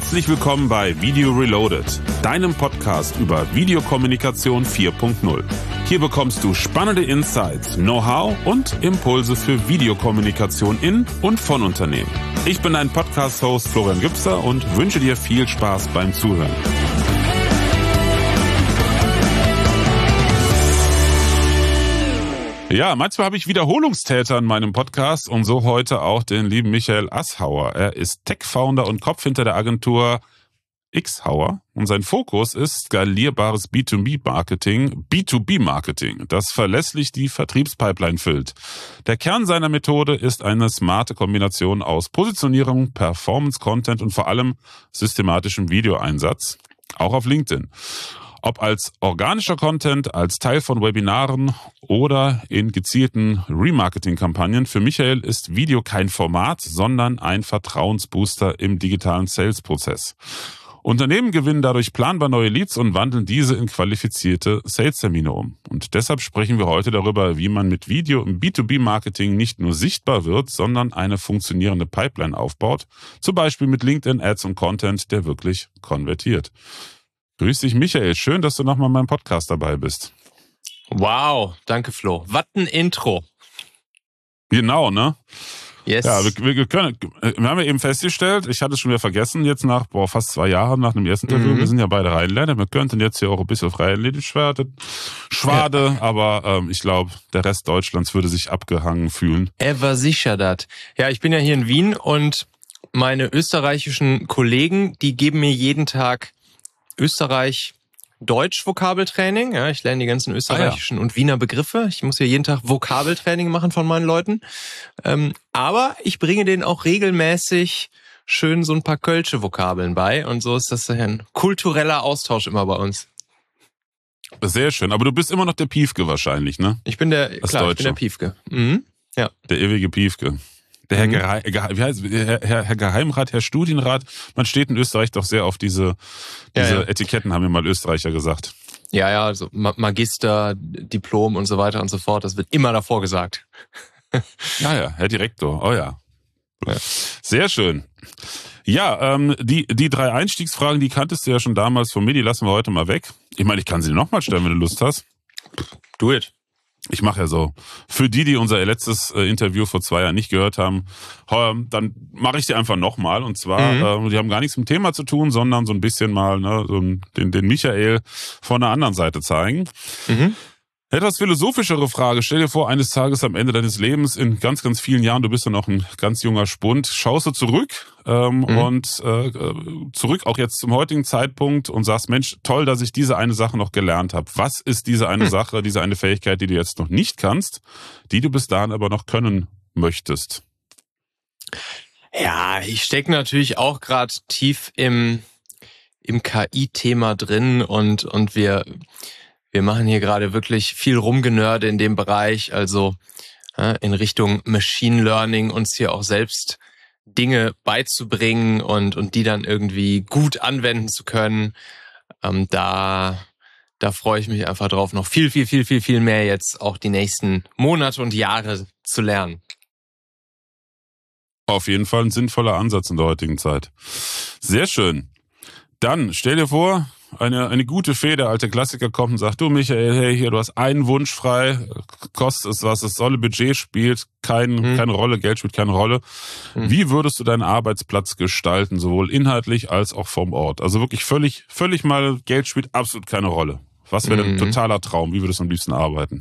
Herzlich willkommen bei Video Reloaded, deinem Podcast über Videokommunikation 4.0. Hier bekommst du spannende Insights, Know-how und Impulse für Videokommunikation in und von Unternehmen. Ich bin dein Podcast-Host Florian Gübser und wünsche dir viel Spaß beim Zuhören. Ja, manchmal habe ich Wiederholungstäter in meinem Podcast und so heute auch den lieben Michael Asshauer. Er ist Tech-Founder und Kopf hinter der Agentur Xhauer und sein Fokus ist skalierbares B2B-Marketing, das verlässlich die Vertriebspipeline füllt. Der Kern seiner Methode ist eine smarte Kombination aus Positionierung, Performance-Content und vor allem systematischem Videoeinsatz, auch auf LinkedIn. Ob als organischer Content, als Teil von Webinaren oder in gezielten Remarketing-Kampagnen, für Michael ist Video kein Format, sondern ein Vertrauensbooster im digitalen Sales-Prozess. Unternehmen gewinnen dadurch planbar neue Leads und wandeln diese in qualifizierte Sales-Termine um. Und deshalb sprechen wir heute darüber, wie man mit Video im B2B-Marketing nicht nur sichtbar wird, sondern eine funktionierende Pipeline aufbaut, zum Beispiel mit LinkedIn-Ads und Content, der wirklich konvertiert. Grüß dich, Michael. Schön, dass du nochmal in meinem Podcast dabei bist. Wow, danke Flo. Was ein Intro. Genau, ne? Yes. Ja, wir haben ja eben festgestellt, ich hatte es schon wieder vergessen, jetzt nach fast 2 Jahren nach dem ersten Interview, wir sind ja beide Rheinländer, wir könnten jetzt hier auch ein bisschen frei schwade, ja. Aber ich glaube, der Rest Deutschlands würde sich abgehangen fühlen. Ever sicher dat. Ja, ich bin ja hier in Wien und meine österreichischen Kollegen, die geben mir jeden Tag Österreich-Deutsch-Vokabeltraining. Ja, ich lerne die ganzen österreichischen und Wiener Begriffe. Ich muss hier jeden Tag Vokabeltraining machen von meinen Leuten. Aber ich bringe denen auch regelmäßig schön so ein paar kölsche Vokabeln bei. Und so ist das ein kultureller Austausch immer bei uns. Sehr schön. Aber du bist immer noch der Piefke wahrscheinlich, ne? Ich bin der Piefke. Mhm. Ja. Der ewige Piefke. Der Herr Geheimrat, Herr Studienrat, man steht in Österreich doch sehr auf diese Etiketten, haben mir mal Österreicher gesagt. Ja, also Magister, Diplom und so weiter und so fort, das wird immer davor gesagt. Ja, Herr Direktor, oh ja. Sehr schön. Ja, die 3 Einstiegsfragen, die kanntest du ja schon damals von mir, die lassen wir heute mal weg. Ich meine, ich kann sie nochmal stellen, wenn du Lust hast. Do it. Ich mache ja so. Für die unser letztes Interview vor 2 Jahren nicht gehört haben, dann mache ich die einfach nochmal. Und zwar, die haben gar nichts mit dem Thema zu tun, sondern so ein bisschen mal den Michael von der anderen Seite zeigen. Etwas philosophischere Frage. Stell dir vor, eines Tages am Ende deines Lebens, in ganz, ganz vielen Jahren, du bist ja noch ein ganz junger Spund, schaust du zurück und zurück auch jetzt zum heutigen Zeitpunkt und sagst, Mensch, toll, dass ich diese eine Sache noch gelernt habe. Was ist diese eine Sache, diese eine Fähigkeit, die du jetzt noch nicht kannst, die du bis dahin aber noch können möchtest? Ja, ich stecke natürlich auch gerade tief im KI-Thema drin und wir machen hier gerade wirklich viel Rumgenörde in dem Bereich, also in Richtung Machine Learning, uns hier auch selbst Dinge beizubringen und die dann irgendwie gut anwenden zu können. Da freue ich mich einfach drauf, noch viel mehr jetzt auch die nächsten Monate und Jahre zu lernen. Auf jeden Fall ein sinnvoller Ansatz in der heutigen Zeit. Sehr schön. Dann stell dir vor, eine gute Fee, der alte Klassiker kommt und sagt, du Michael, hey, hier, du hast einen Wunsch frei, kostet es was, das solle Budget spielt keine Rolle, Geld spielt keine Rolle. Wie würdest du deinen Arbeitsplatz gestalten, sowohl inhaltlich als auch vom Ort? Also wirklich völlig mal, Geld spielt absolut keine Rolle. Was wäre ein totaler Traum? Wie würdest du am liebsten arbeiten?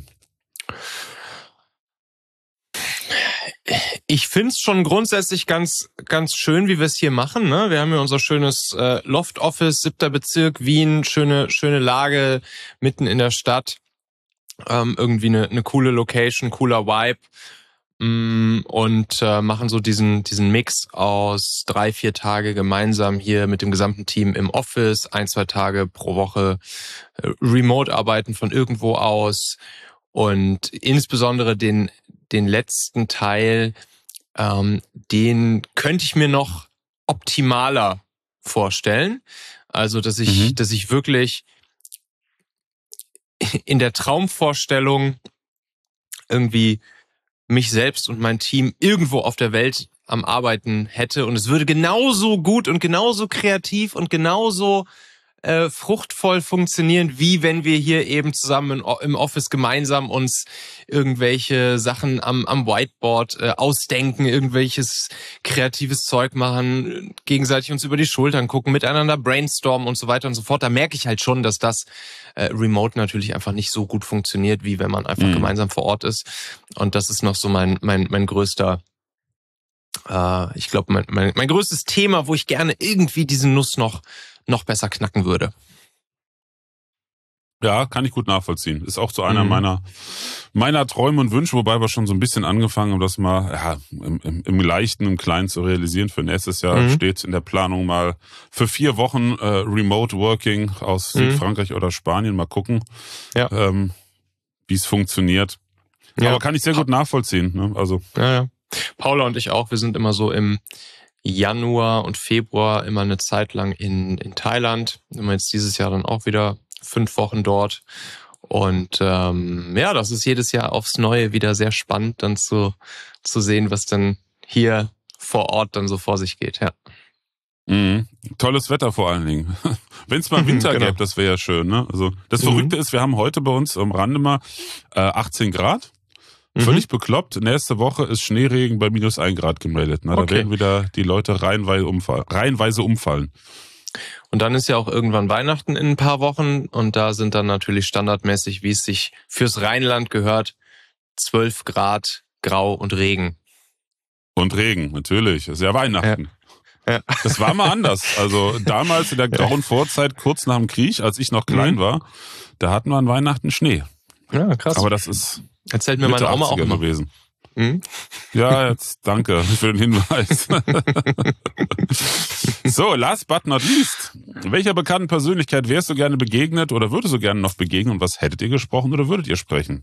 Ich find's schon grundsätzlich ganz schön, wie wir es hier machen. Ne? Wir haben hier unser schönes Loft-Office, 7. Bezirk, Wien, schöne Lage mitten in der Stadt. Irgendwie eine coole Location, cooler Vibe. Und machen so diesen Mix aus 3-4 Tage gemeinsam hier mit dem gesamten Team im Office, 1-2 Tage pro Woche remote arbeiten von irgendwo aus und insbesondere den letzten Teil, den könnte ich mir noch optimaler vorstellen. Also, dass ich wirklich in der Traumvorstellung irgendwie mich selbst und mein Team irgendwo auf der Welt am Arbeiten hätte und es würde genauso gut und genauso kreativ und genauso fruchtvoll funktionieren, wie wenn wir hier eben zusammen im Office gemeinsam uns irgendwelche Sachen am Whiteboard ausdenken, irgendwelches kreatives Zeug machen, gegenseitig uns über die Schultern gucken, miteinander brainstormen und so weiter und so fort. Da merke ich halt schon, dass das remote natürlich einfach nicht so gut funktioniert, wie wenn man einfach gemeinsam vor Ort ist. Und das ist noch so mein größter, ich glaube, mein größtes Thema, wo ich gerne irgendwie diesen Nuss noch besser knacken würde. Ja, kann ich gut nachvollziehen. Ist auch so einer meiner Träume und Wünsche, wobei wir schon so ein bisschen angefangen haben, das mal im Leichten, im Kleinen zu realisieren. Für nächstes Jahr steht in der Planung mal für 4 Wochen Remote Working aus Südfrankreich oder Spanien. Mal gucken, wie es funktioniert. Ja. Aber kann ich sehr gut nachvollziehen. Ne? Also ja. Paula und ich auch. Wir sind immer so im Januar und Februar immer eine Zeit lang in Thailand. Immer jetzt dieses Jahr dann auch wieder 5 Wochen dort. Und das ist jedes Jahr aufs Neue wieder sehr spannend, dann zu sehen, was dann hier vor Ort dann so vor sich geht. Ja. Tolles Wetter vor allen Dingen. Wenn es mal Winter gäbe, das wäre ja schön. Ne? Also das Verrückte ist, wir haben heute bei uns am Rande mal 18 Grad. Völlig bekloppt. Nächste Woche ist Schneeregen bei -1 Grad gemeldet. Na, da werden wieder die Leute reihenweise umfallen. Und dann ist ja auch irgendwann Weihnachten in ein paar Wochen. Und da sind dann natürlich standardmäßig, wie es sich fürs Rheinland gehört, 12 Grad, Grau und Regen. Und Regen, natürlich. Das ist ja Weihnachten. Ja. Das war mal anders. Also damals in der grauen Vorzeit, kurz nach dem Krieg, als ich noch klein war, da hatten wir an Weihnachten Schnee. Ja, krass. Aber das ist... Erzählt mir meine Oma auch immer gewesen. Ja, jetzt danke für den Hinweis. So, last but not least. Welcher bekannten Persönlichkeit wärst du gerne begegnet oder würdest du gerne noch begegnen und was hättet ihr gesprochen oder würdet ihr sprechen?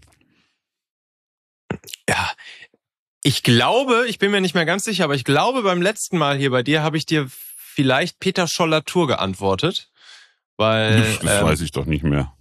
Ja, ich glaube, ich bin mir nicht mehr ganz sicher, aber ich glaube, beim letzten Mal hier bei dir habe ich dir vielleicht Peter Scholl-Latour geantwortet. Weil, das weiß ich doch nicht mehr.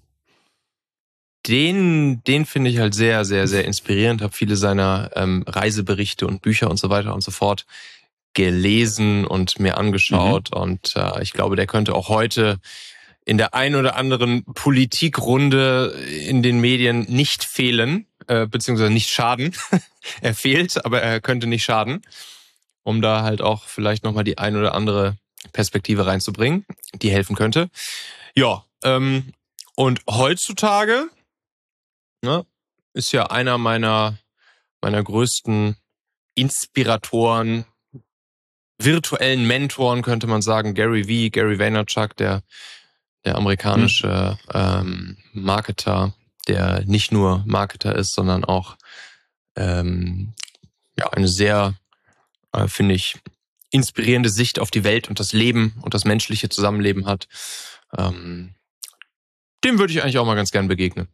Den finde ich halt sehr, sehr, sehr inspirierend. Habe viele seiner Reiseberichte und Bücher und so weiter und so fort gelesen und mir angeschaut. Und ich glaube, der könnte auch heute in der ein oder anderen Politikrunde in den Medien nicht fehlen, beziehungsweise nicht schaden. Er fehlt, aber er könnte nicht schaden, um da halt auch vielleicht nochmal die ein oder andere Perspektive reinzubringen, die helfen könnte. Ja, und heutzutage ist ja einer meiner größten Inspiratoren, virtuellen Mentoren, könnte man sagen, Gary Vaynerchuk, der amerikanische Marketer, der nicht nur Marketer ist, sondern auch eine sehr, finde ich, inspirierende Sicht auf die Welt und das Leben und das menschliche Zusammenleben hat. Dem würde ich eigentlich auch mal ganz gern begegnen.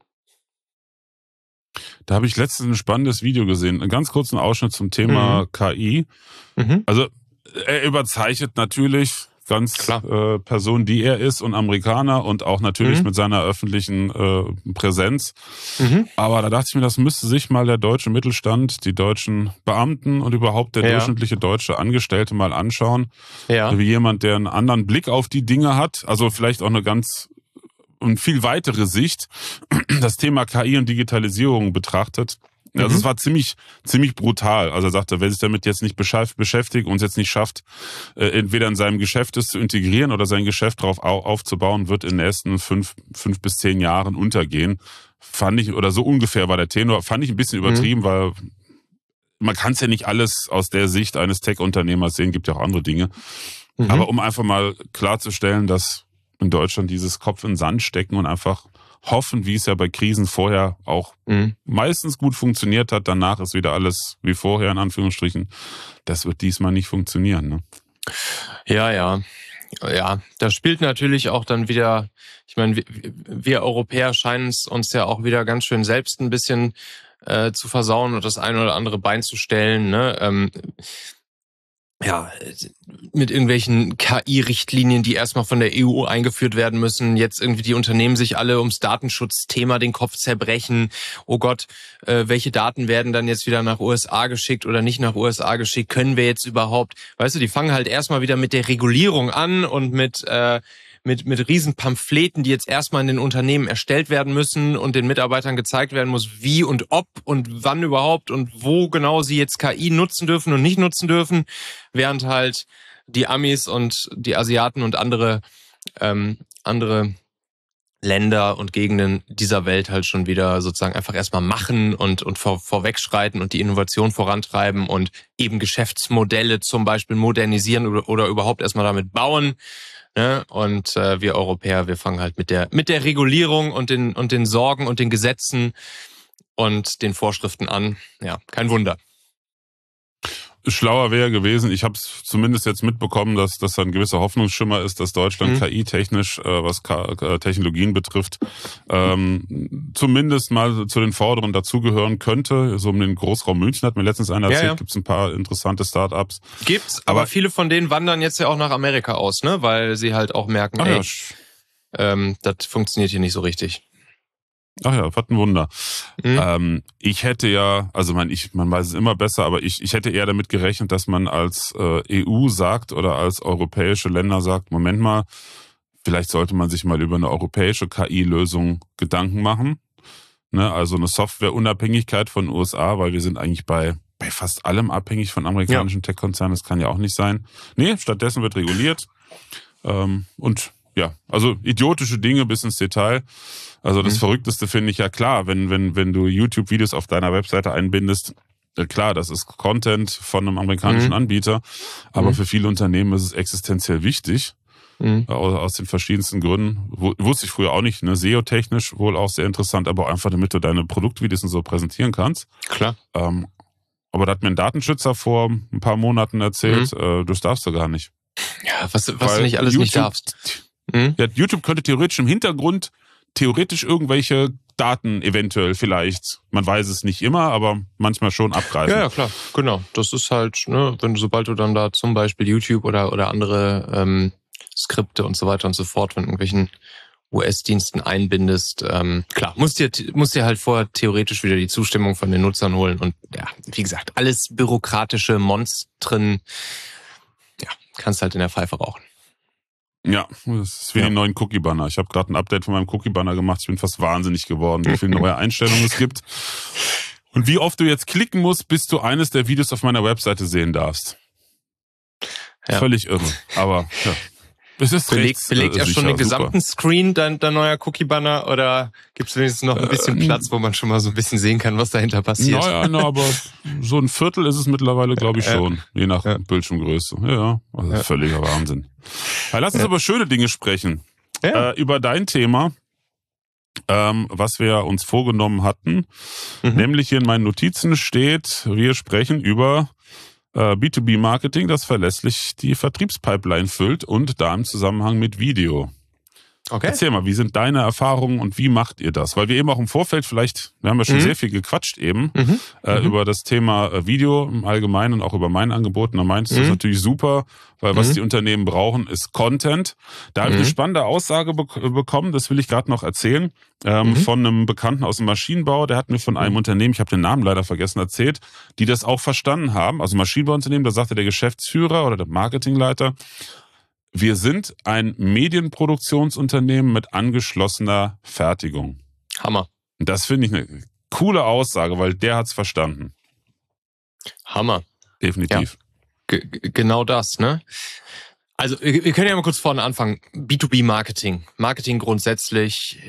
Da habe ich letztens ein spannendes Video gesehen, einen ganz kurzen Ausschnitt zum Thema KI. Also er überzeichnet natürlich ganz Person, die er ist und Amerikaner und auch natürlich mit seiner öffentlichen Präsenz. Aber da dachte ich mir, das müsste sich mal der deutsche Mittelstand, die deutschen Beamten und überhaupt der durchschnittliche deutsche Angestellte mal anschauen. Ja. Wie jemand, der einen anderen Blick auf die Dinge hat, also vielleicht auch eine ganz und viel weitere Sicht das Thema KI und Digitalisierung betrachtet. Also es war ziemlich brutal. Also er sagte, wer sich damit jetzt nicht beschäftigt und es jetzt nicht schafft, entweder in seinem Geschäft es zu integrieren oder sein Geschäft darauf aufzubauen, wird in den nächsten 5 bis 10 Jahren untergehen. Fand ich, oder so ungefähr war der Tenor, fand ich ein bisschen übertrieben, weil man kann es ja nicht alles aus der Sicht eines Tech-Unternehmers sehen, gibt ja auch andere Dinge. Aber um einfach mal klarzustellen, dass in Deutschland dieses Kopf in den Sand stecken und einfach hoffen, wie es ja bei Krisen vorher auch meistens gut funktioniert hat, danach ist wieder alles wie vorher, in Anführungsstrichen. Das wird diesmal nicht funktionieren. Ne? Ja, da spielt natürlich auch dann wieder, ich meine, wir Europäer scheinen es uns ja auch wieder ganz schön selbst ein bisschen zu versauen und das ein oder andere Bein zu stellen. Ne? mit irgendwelchen KI-Richtlinien, die erstmal von der EU eingeführt werden müssen. Jetzt irgendwie die Unternehmen sich alle ums Datenschutzthema den Kopf zerbrechen. Oh Gott, welche Daten werden dann jetzt wieder nach USA geschickt oder nicht nach USA geschickt? Können wir jetzt überhaupt? Weißt du, die fangen halt erstmal wieder mit der Regulierung an und mit riesen Pamphleten, die jetzt erstmal in den Unternehmen erstellt werden müssen und den Mitarbeitern gezeigt werden muss, wie und ob und wann überhaupt und wo genau sie jetzt KI nutzen dürfen und nicht nutzen dürfen, während halt die Amis und die Asiaten und andere Länder und Gegenden dieser Welt halt schon wieder sozusagen einfach erstmal machen und vorwegschreiten und die Innovation vorantreiben und eben Geschäftsmodelle zum Beispiel modernisieren oder überhaupt erstmal damit bauen. Ne? Und wir Europäer, wir fangen halt mit der Regulierung und den Sorgen und den Gesetzen und den Vorschriften an. Ja, kein Wunder. Schlauer wäre gewesen, ich habe es zumindest jetzt mitbekommen, dass das ein gewisser Hoffnungsschimmer ist, dass Deutschland KI-technisch, was Technologien betrifft, zumindest mal zu den Vorderen dazugehören könnte. So um den Großraum München hat mir letztens einer erzählt, Gibt's ein paar interessante Startups. Gibt's, aber viele von denen wandern jetzt ja auch nach Amerika aus, ne? Weil sie halt auch merken, das funktioniert hier nicht so richtig. Ach ja, was ein Wunder. Ich hätte ja, also man weiß es immer besser, aber ich hätte eher damit gerechnet, dass man als EU sagt oder als europäische Länder sagt, Moment mal, vielleicht sollte man sich mal über eine europäische KI-Lösung Gedanken machen. Ne? Also eine Softwareunabhängigkeit von USA, weil wir sind eigentlich bei fast allem abhängig von amerikanischen Tech-Konzernen. Das kann ja auch nicht sein. Nee, stattdessen wird reguliert. Und ja, also idiotische Dinge bis ins Detail. Also das Verrückteste finde ich ja klar, wenn du YouTube-Videos auf deiner Webseite einbindest, klar, das ist Content von einem amerikanischen Anbieter, aber für viele Unternehmen ist es existenziell wichtig, aus den verschiedensten Gründen. Wusste ich früher auch nicht, ne? SEO-technisch wohl auch sehr interessant, aber auch einfach, damit du deine Produktvideos und so präsentieren kannst. Klar. Aber da hat mir ein Datenschützer vor ein paar Monaten erzählt, das darfst du gar nicht. Ja, was du nicht alles YouTube, nicht darfst. Ja, YouTube könnte theoretisch im Hintergrund irgendwelche Daten eventuell vielleicht, man weiß es nicht immer, aber manchmal schon abgreifen. Ja, klar, genau. Das ist halt, ne, sobald du dann da zum Beispiel YouTube oder andere Skripte und so weiter und so fort von irgendwelchen US-Diensten einbindest, klar, musst dir halt vorher theoretisch wieder die Zustimmung von den Nutzern holen und ja, wie gesagt, alles bürokratische Monstren, ja, kannst halt in der Pfeife rauchen. Ja, das ist wie die neuen Cookie-Banner. Ich habe gerade ein Update von meinem Cookie-Banner gemacht. Ich bin fast wahnsinnig geworden, wie viele neue Einstellungen es gibt. Und wie oft du jetzt klicken musst, bis du eines der Videos auf meiner Webseite sehen darfst. Ja. Völlig irre. Aber ja. Es ist belegt er schon den gesamten Screen, dein neuer Cookie-Banner, oder gibt es wenigstens noch ein bisschen Platz, wo man schon mal so ein bisschen sehen kann, was dahinter passiert? Naja, aber so ein Viertel ist es mittlerweile, glaube ich, schon. Je nach Bildschirmgröße. Ja, also völliger Wahnsinn. Ja, lass uns über schöne Dinge sprechen. Ja. Über dein Thema, was wir uns vorgenommen hatten. Nämlich hier in meinen Notizen steht, wir sprechen über B2B-Marketing, das verlässlich die Vertriebspipeline füllt und da im Zusammenhang mit Video. Okay. Erzähl mal, wie sind deine Erfahrungen und wie macht ihr das? Weil wir eben auch im Vorfeld wir haben ja schon sehr viel gequatscht eben über das Thema Video im Allgemeinen und auch über mein Angebot. Und da meinst du, das ist natürlich super, weil was die Unternehmen brauchen, ist Content. Da habe ich eine spannende Aussage bekommen, das will ich gerade noch erzählen, von einem Bekannten aus dem Maschinenbau. Der hat mir von einem Unternehmen, ich habe den Namen leider vergessen, erzählt, die das auch verstanden haben. Also Maschinenbauunternehmen, da sagte der Geschäftsführer oder der Marketingleiter, wir sind ein Medienproduktionsunternehmen mit angeschlossener Fertigung. Hammer. Und das finde ich eine coole Aussage, weil der hat's verstanden. Hammer. Definitiv. Ja. Genau das, ne? Also wir können ja mal kurz vorne anfangen. B2B-Marketing. Marketing grundsätzlich.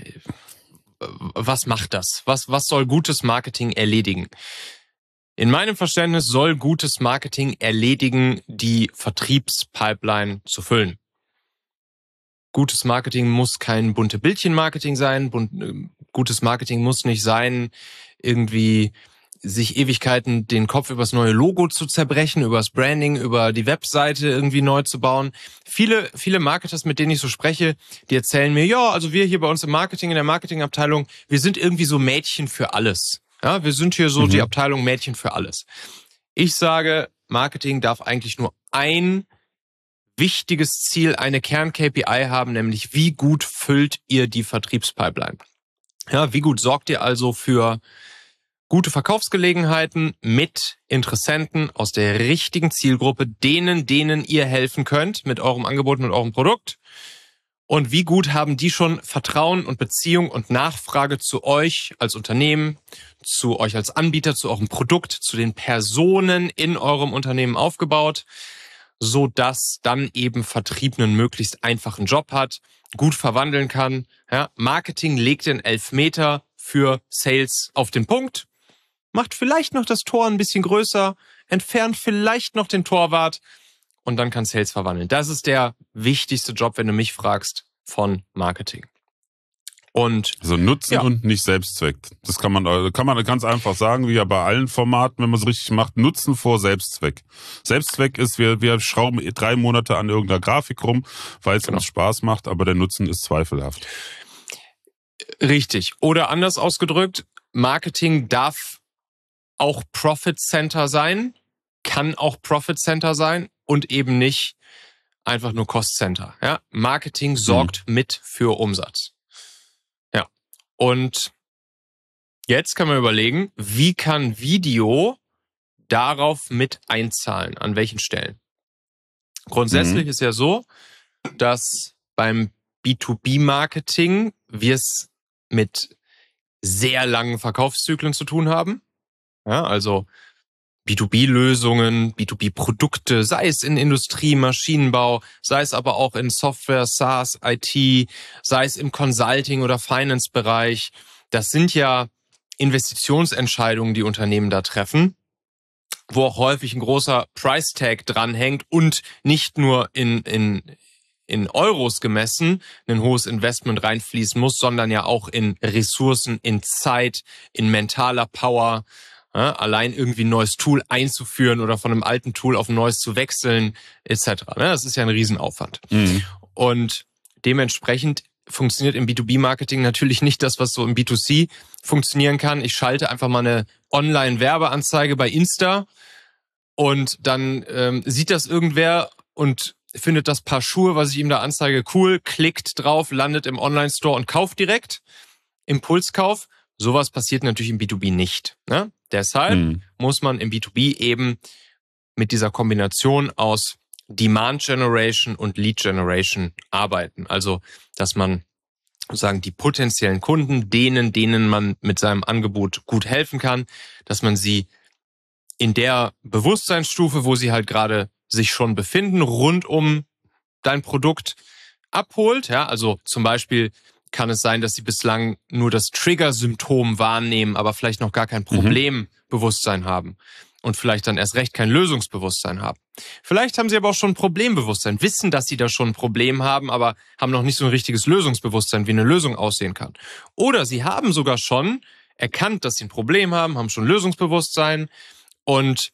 Was macht das? Was soll gutes Marketing erledigen? In meinem Verständnis soll gutes Marketing erledigen, die Vertriebspipeline zu füllen. Gutes Marketing muss kein bunte Bildchen-Marketing sein. Gutes Marketing muss nicht sein, irgendwie sich Ewigkeiten den Kopf über das neue Logo zu zerbrechen, über das Branding, über die Webseite irgendwie neu zu bauen. Viele Marketers, mit denen ich so spreche, die erzählen mir, ja, also wir hier bei uns im Marketing, in der Marketingabteilung, wir sind irgendwie so Mädchen für alles. Ja, wir sind hier so die Abteilung Mädchen für alles. Ich sage, Marketing darf eigentlich nur ein wichtiges Ziel, eine Kern-KPI haben, nämlich wie gut füllt ihr die Vertriebspipeline? Ja, wie gut sorgt ihr also für gute Verkaufsgelegenheiten mit Interessenten aus der richtigen Zielgruppe, denen ihr helfen könnt mit eurem Angebot, mit eurem Produkt? Und wie gut haben die schon Vertrauen und Beziehung und Nachfrage zu euch als Unternehmen, zu euch als Anbieter, zu eurem Produkt, zu den Personen in eurem Unternehmen aufgebaut, so dass dann eben Vertrieb einen möglichst einfachen Job hat, gut verwandeln kann. Ja, Marketing legt den Elfmeter für Sales auf den Punkt, macht vielleicht noch das Tor ein bisschen größer, entfernt vielleicht noch den Torwart und dann kann Sales verwandeln. Das ist der wichtigste Job, wenn du mich fragst, von Marketing. Und also Nutzen und nicht Selbstzweck. Das kann man ganz einfach sagen, wie ja bei allen Formaten, wenn man es richtig macht, Nutzen vor Selbstzweck. Selbstzweck ist, wir schrauben 3 Monate an irgendeiner Grafik rum, weil es uns Spaß macht, aber der Nutzen ist zweifelhaft. Richtig. Oder anders ausgedrückt, Marketing darf auch Profit Center sein, kann auch Profit Center sein und eben nicht einfach nur Cost Center. Ja? Marketing sorgt mit für Umsatz. Ja. Und jetzt kann man überlegen, wie kann Video darauf mit einzahlen? An welchen Stellen? Grundsätzlich ist ja so, dass beim B2B-Marketing wir es mit sehr langen Verkaufszyklen zu tun haben. Ja, also B2B-Lösungen, B2B-Produkte, sei es in Industrie, Maschinenbau, sei es aber auch in Software, SaaS, IT, sei es im Consulting- oder Finance-Bereich. Das sind ja Investitionsentscheidungen, die Unternehmen da treffen, wo auch häufig ein großer Price-Tag dranhängt und nicht nur in Euros gemessen ein hohes Investment reinfließen muss, sondern ja auch in Ressourcen, in Zeit, in mentaler Power. Ja, allein irgendwie ein neues Tool einzuführen oder von einem alten Tool auf ein neues zu wechseln, etc. Das ist ja ein Riesenaufwand. Und dementsprechend funktioniert im B2B-Marketing natürlich nicht das, was so im B2C funktionieren kann. Ich schalte einfach mal eine Online-Werbeanzeige bei Insta und dann sieht das irgendwer und findet das Paar Schuhe, was ich ihm da anzeige, cool, klickt drauf, landet im Online-Store und kauft direkt. Impulskauf. Sowas passiert natürlich im B2B nicht. Ne? Deshalb muss man im B2B eben mit dieser Kombination aus Demand Generation und Lead Generation arbeiten. Also, dass man sozusagen die potenziellen Kunden, denen man mit seinem Angebot gut helfen kann, dass man sie in der Bewusstseinsstufe, wo sie halt gerade sich schon befinden, rund um dein Produkt abholt. Ja, also zum Beispiel kann es sein, dass sie bislang nur das Trigger-Symptom wahrnehmen, aber vielleicht noch gar kein Problembewusstsein haben und vielleicht dann erst recht kein Lösungsbewusstsein haben. Vielleicht haben sie aber auch schon ein Problembewusstsein, wissen, dass sie da schon ein Problem haben, aber haben noch nicht so ein richtiges Lösungsbewusstsein, wie eine Lösung aussehen kann. Oder sie haben sogar schon erkannt, dass sie ein Problem haben schon Lösungsbewusstsein und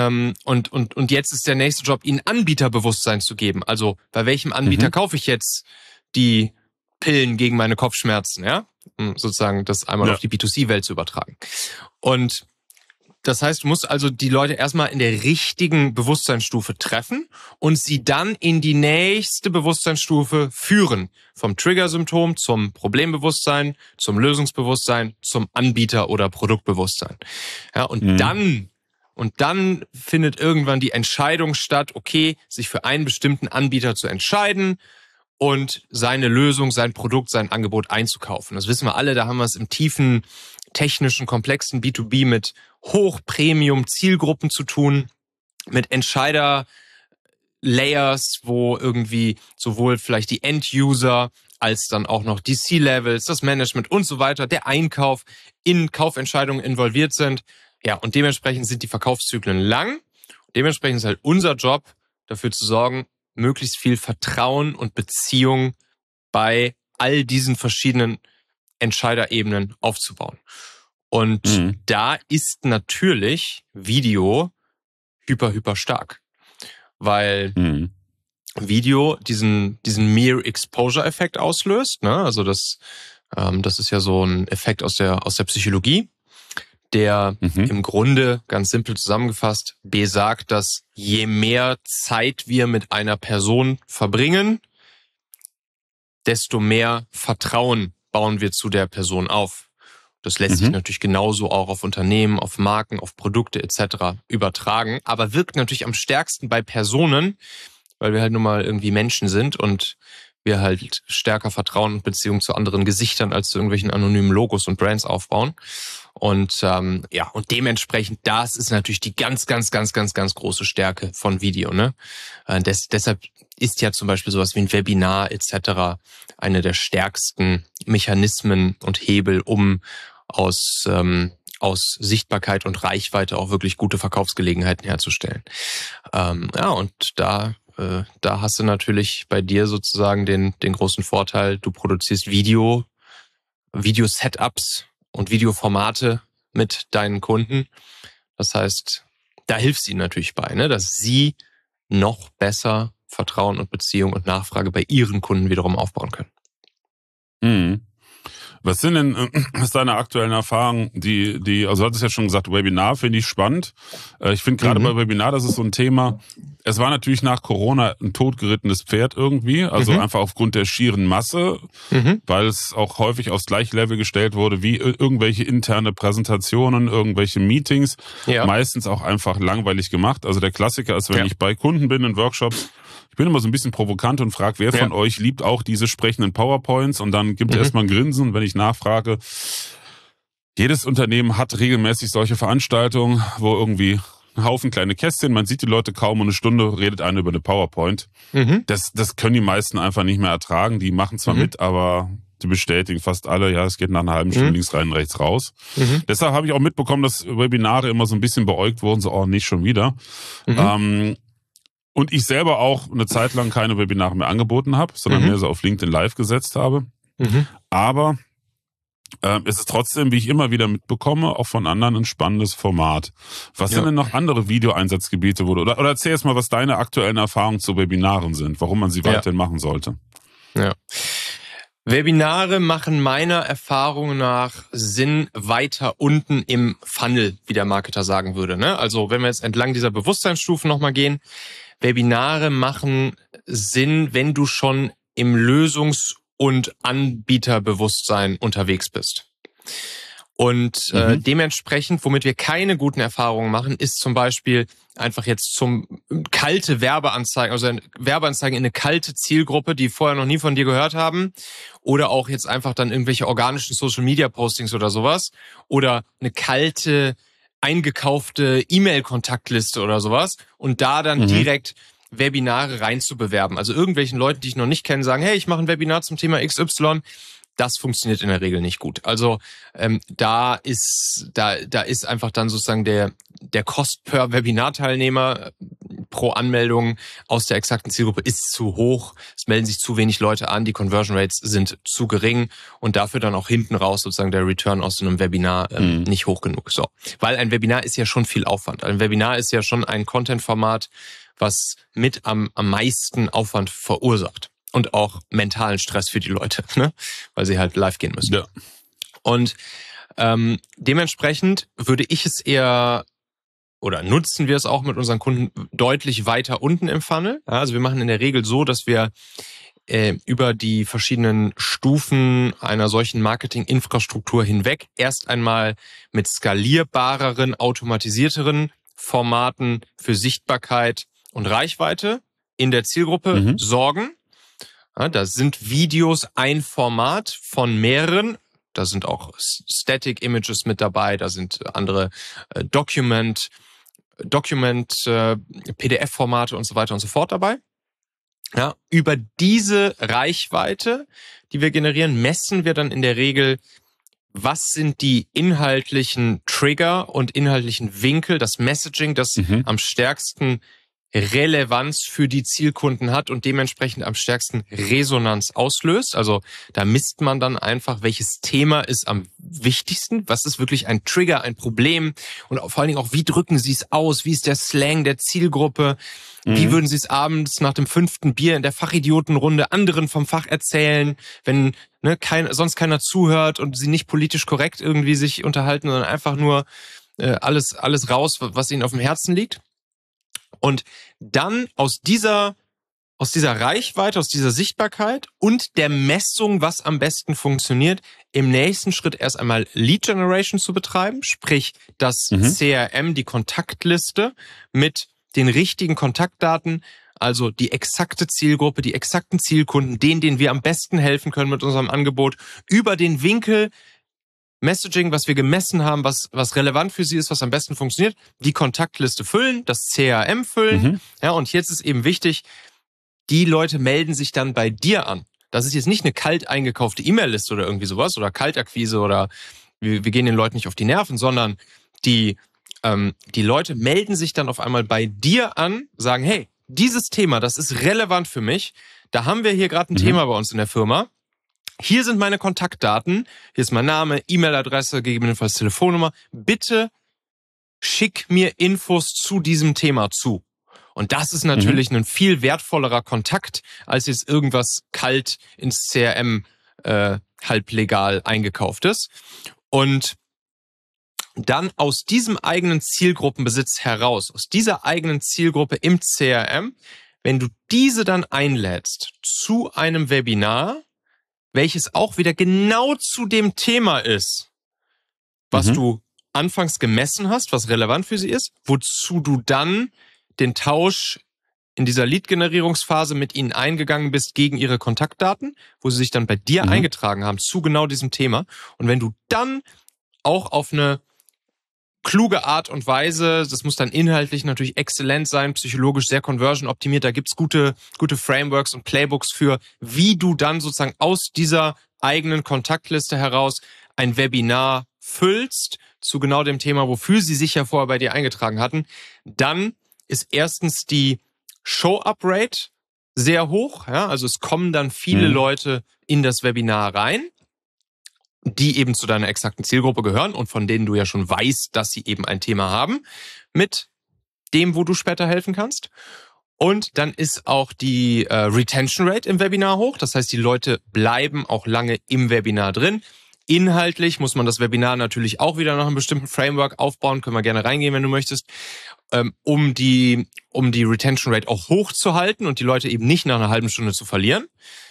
jetzt ist der nächste Job, ihnen Anbieterbewusstsein zu geben. Also bei welchem Anbieter kaufe ich jetzt die Pillen gegen meine Kopfschmerzen, ja? Um sozusagen das einmal auf die B2C-Welt zu übertragen. Und das heißt, du musst also die Leute erstmal in der richtigen Bewusstseinsstufe treffen und sie dann in die nächste Bewusstseinsstufe führen. Vom Triggersymptom zum Problembewusstsein, zum Lösungsbewusstsein, zum Anbieter- oder Produktbewusstsein. Ja, und dann findet irgendwann die Entscheidung statt, okay, sich für einen bestimmten Anbieter zu entscheiden und seine Lösung, sein Produkt, sein Angebot einzukaufen. Das wissen wir alle, da haben wir es im tiefen, technischen, komplexen B2B mit Hoch-Premium-Zielgruppen zu tun, mit Entscheider-Layers, wo irgendwie sowohl vielleicht die End-User als dann auch noch die C-Levels, das Management und so weiter, der Einkauf in Kaufentscheidungen involviert sind. Ja, und dementsprechend sind die Verkaufszyklen lang. Dementsprechend ist halt unser Job, dafür zu sorgen, möglichst viel Vertrauen und Beziehung bei all diesen verschiedenen Entscheiderebenen aufzubauen. Und da ist natürlich Video hyper stark, weil Video diesen Mere Exposure Effekt auslöst. Ne? Also das ist ja so ein Effekt aus der Psychologie. der im Grunde, ganz simpel zusammengefasst, besagt, dass je mehr Zeit wir mit einer Person verbringen, desto mehr Vertrauen bauen wir zu der Person auf. Das lässt sich natürlich genauso auch auf Unternehmen, auf Marken, auf Produkte etc. übertragen, aber wirkt natürlich am stärksten bei Personen, weil wir halt nun mal irgendwie Menschen sind und wir halt stärker Vertrauen und Beziehung zu anderen Gesichtern als zu irgendwelchen anonymen Logos und Brands aufbauen. Und und dementsprechend, das ist natürlich die ganz große Stärke von Video. Ne? Deshalb ist ja zum Beispiel sowas wie ein Webinar etc. eine der stärksten Mechanismen und Hebel, um aus Sichtbarkeit und Reichweite auch wirklich gute Verkaufsgelegenheiten herzustellen. Und da hast du natürlich bei dir sozusagen den großen Vorteil, du produzierst Video-Setups und Videoformate mit deinen Kunden. Das heißt, da hilfst du ihnen natürlich bei, ne, dass sie noch besser Vertrauen und Beziehung und Nachfrage bei ihren Kunden wiederum aufbauen können. Was sind denn aus deiner aktuellen Erfahrung, also du hattest ja schon gesagt, Webinar finde ich spannend. Ich finde gerade bei Webinar, das ist so ein Thema, es war natürlich nach Corona ein totgerittenes Pferd irgendwie, also einfach aufgrund der schieren Masse, weil es auch häufig aufs gleiche Level gestellt wurde wie irgendwelche interne Präsentationen, irgendwelche Meetings, meistens auch einfach langweilig gemacht. Also der Klassiker ist, wenn ich bei Kunden bin in Workshops, ich bin immer so ein bisschen provokant und frage, wer von euch liebt auch diese sprechenden PowerPoints, und dann gibt erstmal ein Grinsen, wenn ich nachfrage. Jedes Unternehmen hat regelmäßig solche Veranstaltungen, wo irgendwie ein Haufen kleine Kästchen, man sieht die Leute kaum und eine Stunde redet einer über eine PowerPoint. Das können die meisten einfach nicht mehr ertragen. Die machen zwar mit, aber die bestätigen fast alle, ja, es geht nach einer halben Stunde links rein, rechts raus. Deshalb habe ich auch mitbekommen, dass Webinare immer so ein bisschen beäugt wurden, so, nicht schon wieder. Und ich selber auch eine Zeit lang keine Webinare mehr angeboten habe, sondern mehr so auf LinkedIn Live gesetzt habe. Aber es ist trotzdem, wie ich immer wieder mitbekomme, auch von anderen ein spannendes Format. Was sind denn noch andere Videoeinsatzgebiete, oder erzähl jetzt mal, was deine aktuellen Erfahrungen zu Webinaren sind, warum man sie weiterhin machen sollte. Ja. Webinare machen meiner Erfahrung nach Sinn weiter unten im Funnel, wie der Marketer sagen würde. Ne? Also wenn wir jetzt entlang dieser Bewusstseinsstufen nochmal gehen, Webinare machen Sinn, wenn du schon im Lösungs- und Anbieterbewusstsein unterwegs bist. Und dementsprechend, womit wir keine guten Erfahrungen machen, ist zum Beispiel einfach jetzt zum kalte Werbeanzeigen, also Werbeanzeigen in eine kalte Zielgruppe, die vorher noch nie von dir gehört haben, oder auch jetzt einfach dann irgendwelche organischen Social-Media-Postings oder sowas, oder eine kalte, eingekaufte E-Mail-Kontaktliste oder sowas, und da dann direkt Webinare reinzubewerben. Also irgendwelchen Leuten, die ich noch nicht kenne, sagen, hey, ich mache ein Webinar zum Thema XY. Das funktioniert in der Regel nicht gut. Also da ist einfach dann sozusagen der Cost per Webinarteilnehmer pro Anmeldung aus der exakten Zielgruppe ist zu hoch. Es melden sich zu wenig Leute an, die Conversion Rates sind zu gering und dafür dann auch hinten raus sozusagen der Return aus so einem Webinar nicht hoch genug. So, weil ein Webinar ist ja schon viel Aufwand. Ein Webinar ist ja schon ein Content-Format, was mit am meisten Aufwand verursacht. Und auch mentalen Stress für die Leute, ne? Weil sie halt live gehen müssen. Ja. Und dementsprechend würde ich es eher, oder nutzen wir es auch mit unseren Kunden deutlich weiter unten im Funnel. Ja, also wir machen in der Regel so, dass wir über die verschiedenen Stufen einer solchen Marketinginfrastruktur hinweg erst einmal mit skalierbareren, automatisierteren Formaten für Sichtbarkeit und Reichweite in der Zielgruppe sorgen. Ja, da sind Videos ein Format von mehreren. Da sind auch Static Images mit dabei. Da sind andere Document, PDF-Formate und so weiter und so fort dabei. Ja, über diese Reichweite, die wir generieren, messen wir dann in der Regel, was sind die inhaltlichen Trigger und inhaltlichen Winkel, das Messaging, das am stärksten Relevanz für die Zielkunden hat und dementsprechend am stärksten Resonanz auslöst. Also da misst man dann einfach, welches Thema ist am wichtigsten, was ist wirklich ein Trigger, ein Problem und vor allen Dingen auch, wie drücken Sie es aus, wie ist der Slang der Zielgruppe, wie würden Sie es abends nach dem 5. Bier in der Fachidiotenrunde anderen vom Fach erzählen, wenn sonst keiner zuhört und Sie nicht politisch korrekt irgendwie sich unterhalten, sondern einfach nur alles raus, was Ihnen auf dem Herzen liegt. Und dann aus dieser Reichweite, aus dieser Sichtbarkeit und der Messung, was am besten funktioniert, im nächsten Schritt erst einmal Lead Generation zu betreiben, sprich das CRM, die Kontaktliste mit den richtigen Kontaktdaten, also die exakte Zielgruppe, die exakten Zielkunden, denen wir am besten helfen können mit unserem Angebot, über den Winkel Messaging, was wir gemessen haben, was relevant für sie ist, was am besten funktioniert, die Kontaktliste füllen, das CRM füllen. Ja, und jetzt ist eben wichtig, die Leute melden sich dann bei dir an. Das ist jetzt nicht eine kalt eingekaufte E-Mail-Liste oder irgendwie sowas oder Kaltakquise oder wir gehen den Leuten nicht auf die Nerven, sondern die Leute melden sich dann auf einmal bei dir an, sagen, hey, dieses Thema, das ist relevant für mich. Da haben wir hier gerade ein Thema bei uns in der Firma. Hier sind meine Kontaktdaten, hier ist mein Name, E-Mail-Adresse, gegebenenfalls Telefonnummer. Bitte schick mir Infos zu diesem Thema zu. Und das ist natürlich ein viel wertvollerer Kontakt, als jetzt irgendwas kalt ins CRM halblegal eingekauftes. Und dann aus diesem eigenen Zielgruppenbesitz heraus, aus dieser eigenen Zielgruppe im CRM, wenn du diese dann einlädst zu einem Webinar, welches auch wieder genau zu dem Thema ist, was du anfangs gemessen hast, was relevant für sie ist, wozu du dann den Tausch in dieser Lead-Generierungsphase mit ihnen eingegangen bist gegen ihre Kontaktdaten, wo sie sich dann bei dir eingetragen haben zu genau diesem Thema. Und wenn du dann auch auf eine kluge Art und Weise, das muss dann inhaltlich natürlich exzellent sein, psychologisch sehr conversion-optimiert, da gibt's gute Frameworks und Playbooks für, wie du dann sozusagen aus dieser eigenen Kontaktliste heraus ein Webinar füllst zu genau dem Thema, wofür sie sich ja vorher bei dir eingetragen hatten. Dann ist erstens die Show-Up-Rate sehr hoch, ja, also es kommen dann viele Leute in das Webinar rein, die eben zu deiner exakten Zielgruppe gehören und von denen du ja schon weißt, dass sie eben ein Thema haben, mit dem, wo du später helfen kannst. Und dann ist auch die Retention Rate im Webinar hoch. Das heißt, die Leute bleiben auch lange im Webinar drin. Inhaltlich muss man das Webinar natürlich auch wieder nach einem bestimmten Framework aufbauen. Können wir gerne reingehen, wenn du möchtest, um die Retention Rate auch hochzuhalten und die Leute eben nicht nach einer halben Stunde zu verlieren.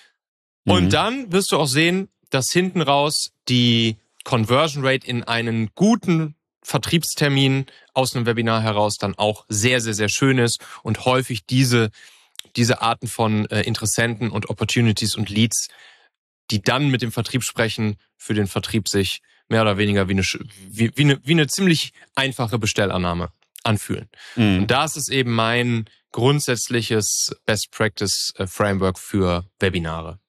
Und dann wirst du auch sehen, dass hinten raus die Conversion Rate in einen guten Vertriebstermin aus einem Webinar heraus dann auch sehr, sehr, sehr schön ist und häufig diese Arten von Interessenten und Opportunities und Leads, die dann mit dem Vertrieb sprechen, für den Vertrieb sich mehr oder weniger wie eine ziemlich einfache Bestellannahme anfühlen. Und das ist eben mein grundsätzliches Best Practice Framework für Webinare.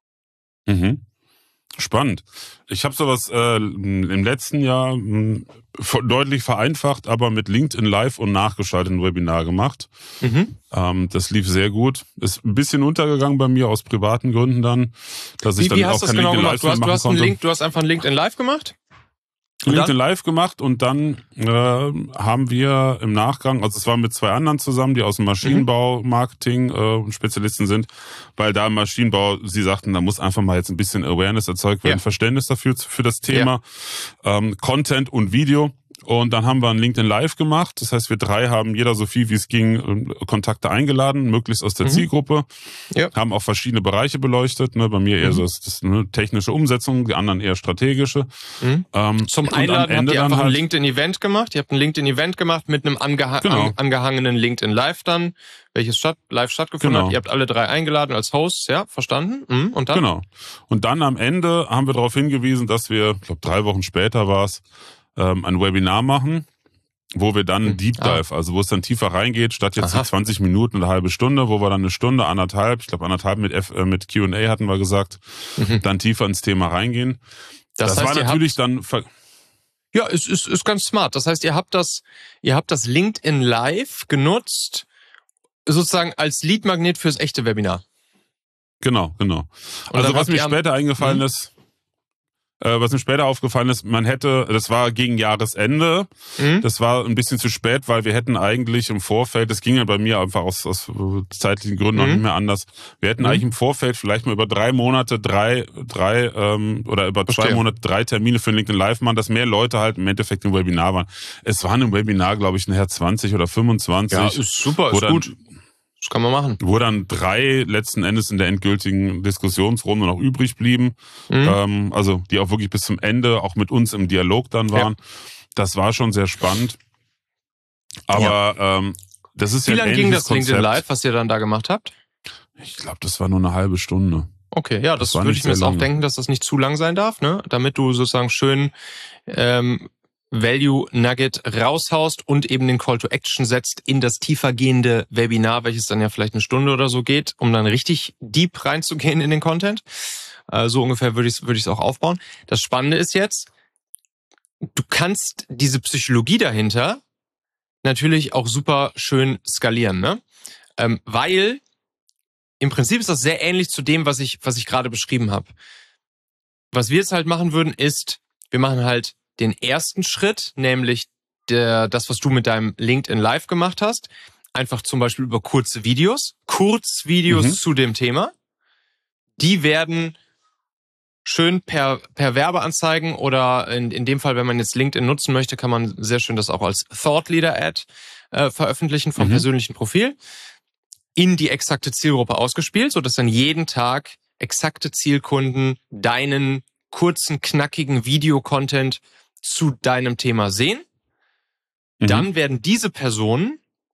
Spannend. Ich habe sowas im letzten Jahr deutlich vereinfacht, aber mit LinkedIn Live und nachgeschalteten Webinar gemacht. Das lief sehr gut. Ist ein bisschen untergegangen bei mir aus privaten Gründen dann, dass ich dann auch kein LinkedIn Live mehr machen konnte. Du hast einfach ein LinkedIn Live gemacht? LinkedIn Live gemacht und dann haben wir im Nachgang, also es war mit 2 anderen zusammen, die aus dem Maschinenbau, Marketing Spezialisten sind, weil da im Maschinenbau, sie sagten, da muss einfach mal jetzt ein bisschen Awareness erzeugt werden, Verständnis dafür, für das Thema, Content und Video. Und dann haben wir ein LinkedIn Live gemacht. Das heißt, wir 3 haben jeder so viel wie es ging Kontakte eingeladen, möglichst aus der Zielgruppe. Haben auch verschiedene Bereiche beleuchtet. Ne? Bei mir eher so das technische Umsetzung, die anderen eher strategische. Zum Einladen habt ihr einfach ein LinkedIn-Event gemacht. Ihr habt ein LinkedIn-Event gemacht mit einem angehangenen LinkedIn Live dann, welches live stattgefunden hat. Ihr habt alle 3 eingeladen als Hosts, ja, verstanden. Und dann? Genau. Und dann am Ende haben wir darauf hingewiesen, dass wir, ich glaube 3 Wochen später war es, ein Webinar machen, wo wir dann Deep Dive, also wo es dann tiefer reingeht, statt jetzt die 20 Minuten, eine halbe Stunde, wo wir dann eine Stunde, anderthalb, ich glaube 1,5 mit Q&A hatten wir gesagt, dann tiefer ins Thema reingehen. Das heißt, war natürlich dann... Ja, es ist ganz smart. Das heißt, ihr habt das LinkedIn Live genutzt, sozusagen als Leadmagnet fürs echte Webinar. Genau. Also was mir später eingefallen ist, was mir später aufgefallen ist, das war gegen Jahresende, das war ein bisschen zu spät, weil wir hätten eigentlich im Vorfeld, das ging ja bei mir einfach aus zeitlichen Gründen noch nicht mehr anders, wir hätten eigentlich im Vorfeld vielleicht mal über 3 Monate oder über 2 Monate 3 Termine für ein LinkedIn Live machen, dass mehr Leute halt im Endeffekt im Webinar waren. Es waren im Webinar, glaube ich, nachher 20 oder 25. Ja, ist super, ist gut. Das kann man machen. Wo dann 3 letzten Endes in der endgültigen Diskussionsrunde noch übrig blieben. Also die auch wirklich bis zum Ende auch mit uns im Dialog dann waren. Ja. Das war schon sehr spannend. Aber das ist Wie lange ging das LinkedIn Live, was ihr dann da gemacht habt? Ich glaube, das war nur eine halbe Stunde. Okay, ja, das würde ich mir jetzt auch denken, dass das nicht zu lang sein darf, ne? Damit du sozusagen schön Value Nugget raushaust und eben den Call to Action setzt in das tiefergehende Webinar, welches dann ja vielleicht eine Stunde oder so geht, um dann richtig deep reinzugehen in den Content. So ungefähr würde ich es auch aufbauen. Das Spannende ist jetzt, du kannst diese Psychologie dahinter natürlich auch super schön skalieren, ne? Weil im Prinzip ist das sehr ähnlich zu dem, was ich gerade beschrieben habe. Was wir jetzt halt machen würden, ist, wir machen halt den ersten Schritt, nämlich das, was du mit deinem LinkedIn Live gemacht hast, einfach zum Beispiel über Kurzvideos zu dem Thema. Die werden schön per Werbeanzeigen oder in dem Fall, wenn man jetzt LinkedIn nutzen möchte, kann man sehr schön das auch als Thought Leader Ad veröffentlichen vom persönlichen Profil in die exakte Zielgruppe ausgespielt, sodass dann jeden Tag exakte Zielkunden deinen kurzen, knackigen Video-Content zu deinem Thema sehen. Dann werden diese Personen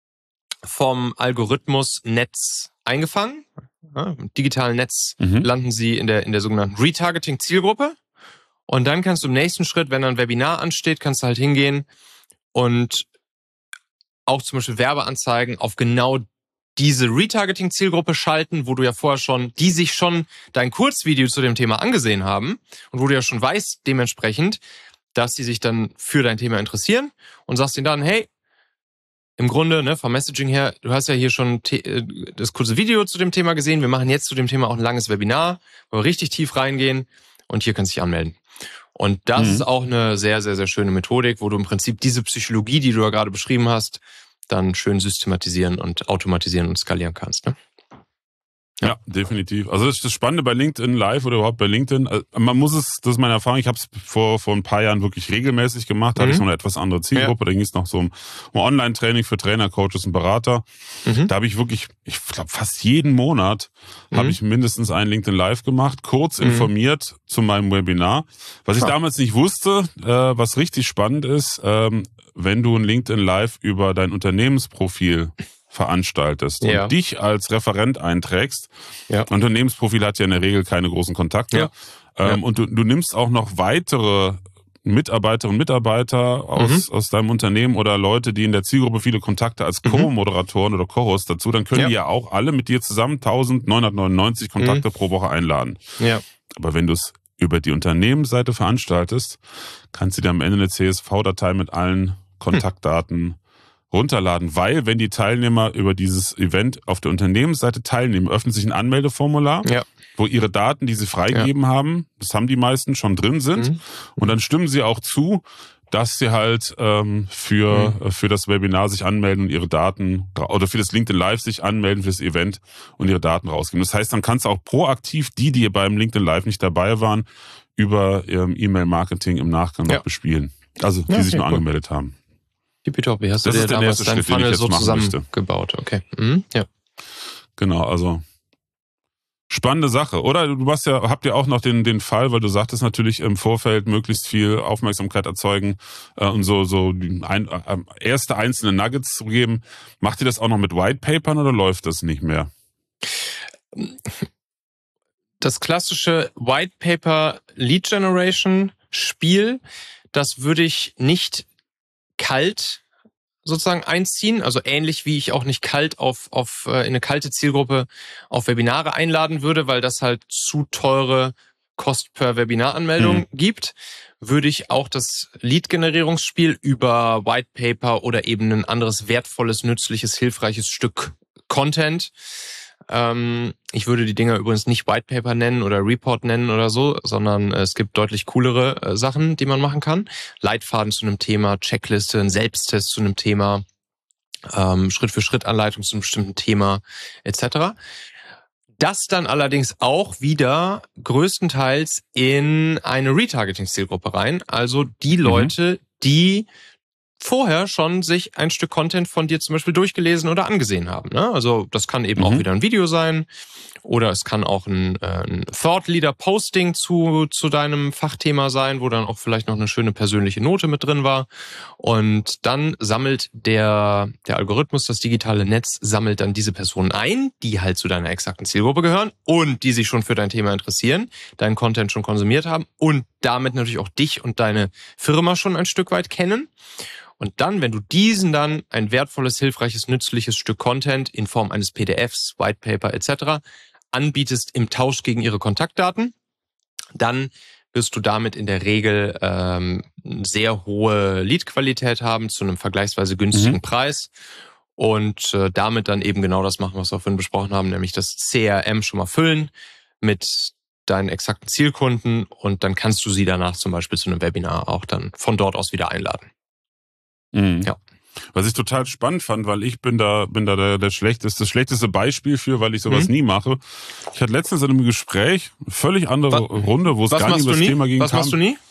vom Algorithmus Netz eingefangen. Ja, im digitalen Netz landen sie in der sogenannten Retargeting-Zielgruppe. Und dann kannst du im nächsten Schritt, wenn ein Webinar ansteht, kannst du halt hingehen und auch zum Beispiel Werbeanzeigen auf genau diese Retargeting-Zielgruppe schalten, wo du ja vorher die sich schon dein Kurzvideo zu dem Thema angesehen haben und wo du ja schon weißt, dementsprechend, dass sie sich dann für dein Thema interessieren und sagst ihnen dann, hey, im Grunde, ne, vom Messaging her, du hast ja hier schon das kurze Video zu dem Thema gesehen, wir machen jetzt zu dem Thema auch ein langes Webinar, wo wir richtig tief reingehen und hier kannst du dich anmelden. Und das ist auch eine sehr, sehr, sehr schöne Methodik, wo du im Prinzip diese Psychologie, die du ja gerade beschrieben hast, dann schön systematisieren und automatisieren und skalieren kannst, ne? Ja, definitiv. Also das ist das Spannende bei LinkedIn Live oder überhaupt bei LinkedIn. Man muss es, das ist meine Erfahrung, ich habe es vor ein paar Jahren wirklich regelmäßig gemacht, da hatte ich noch eine etwas andere Zielgruppe, da ging es noch so um Online-Training für Trainer, Coaches und Berater. Da habe ich wirklich, ich glaube fast jeden Monat habe ich mindestens ein LinkedIn Live gemacht, kurz informiert zu meinem Webinar. Was ich damals nicht wusste, was richtig spannend ist, wenn du ein LinkedIn Live über dein Unternehmensprofil veranstaltest und dich als Referent einträgst. Unternehmensprofil hat ja in der Regel keine großen Kontakte. Und du nimmst auch noch weitere Mitarbeiterinnen und Mitarbeiter aus deinem Unternehmen oder Leute, die in der Zielgruppe viele Kontakte als Co-Moderatoren oder Co-Host dazu, dann können die ja auch alle mit dir zusammen 1999 Kontakte pro Woche einladen. Aber wenn du es über die Unternehmensseite veranstaltest, kannst du dir am Ende eine CSV-Datei mit allen Kontaktdaten runterladen, weil wenn die Teilnehmer über dieses Event auf der Unternehmensseite teilnehmen, öffnet sich ein Anmeldeformular, wo ihre Daten, die sie freigegeben haben, das haben die meisten, schon drin sind. Und dann stimmen sie auch zu, dass sie halt für das Webinar sich anmelden und ihre Daten, oder für das LinkedIn Live sich anmelden für das Event und ihre Daten rausgeben. Das heißt, dann kannst du auch proaktiv die beim LinkedIn Live nicht dabei waren, über E-Mail-Marketing im Nachgang noch bespielen. Also die sich nur angemeldet haben. Tippitoppi, hast du dir damals deinen Funnel so zusammengebaut? Okay. Genau, also spannende Sache. Oder du habt ja auch noch den Fall, weil du sagtest natürlich im Vorfeld möglichst viel Aufmerksamkeit erzeugen und so erste einzelne Nuggets zu geben. Macht ihr das auch noch mit White Papern oder läuft das nicht mehr? Das klassische White Paper Lead Generation Spiel, das würde ich nicht kalt sozusagen einziehen, also ähnlich wie ich auch nicht kalt in eine kalte Zielgruppe auf Webinare einladen würde, weil das halt zu teure Kost per Webinaranmeldung gibt, würde ich auch das Lead-Generierungsspiel über White Paper oder eben ein anderes wertvolles, nützliches, hilfreiches Stück Content. Ich würde die Dinger übrigens nicht White Paper nennen oder Report nennen oder so, sondern es gibt deutlich coolere Sachen, die man machen kann. Leitfaden zu einem Thema, Checkliste, ein Selbsttest zu einem Thema, Schritt-für-Schritt-Anleitung zu einem bestimmten Thema etc. Das dann allerdings auch wieder größtenteils in eine Retargeting-Zielgruppe rein. Also die Leute, die vorher schon sich ein Stück Content von dir zum Beispiel durchgelesen oder angesehen haben. Ne? Also das kann eben auch wieder ein Video sein oder es kann auch ein Thought Leader Posting zu deinem Fachthema sein, wo dann auch vielleicht noch eine schöne persönliche Note mit drin war. Und dann sammelt der Algorithmus, das digitale Netz, sammelt dann diese Personen ein, die halt zu deiner exakten Zielgruppe gehören und die sich schon für dein Thema interessieren, deinen Content schon konsumiert haben und damit natürlich auch dich und deine Firma schon ein Stück weit kennen. Und dann, wenn du diesen dann ein wertvolles, hilfreiches, nützliches Stück Content in Form eines PDFs, White Paper etc. anbietest im Tausch gegen ihre Kontaktdaten, dann wirst du damit in der Regel sehr hohe Lead-Qualität haben zu einem vergleichsweise günstigen Preis und damit dann eben genau das machen, was wir vorhin besprochen haben, nämlich das CRM schon mal füllen mit deinen exakten Zielkunden und dann kannst du sie danach zum Beispiel zu einem Webinar auch dann von dort aus wieder einladen. Ja. Was ich total spannend fand, weil ich bin da das schlechteste Beispiel für, weil ich sowas nie mache. Ich hatte letztens in einem Gespräch, völlig andere Runde, wo es gar nicht um das Thema ging. Was machst du nie?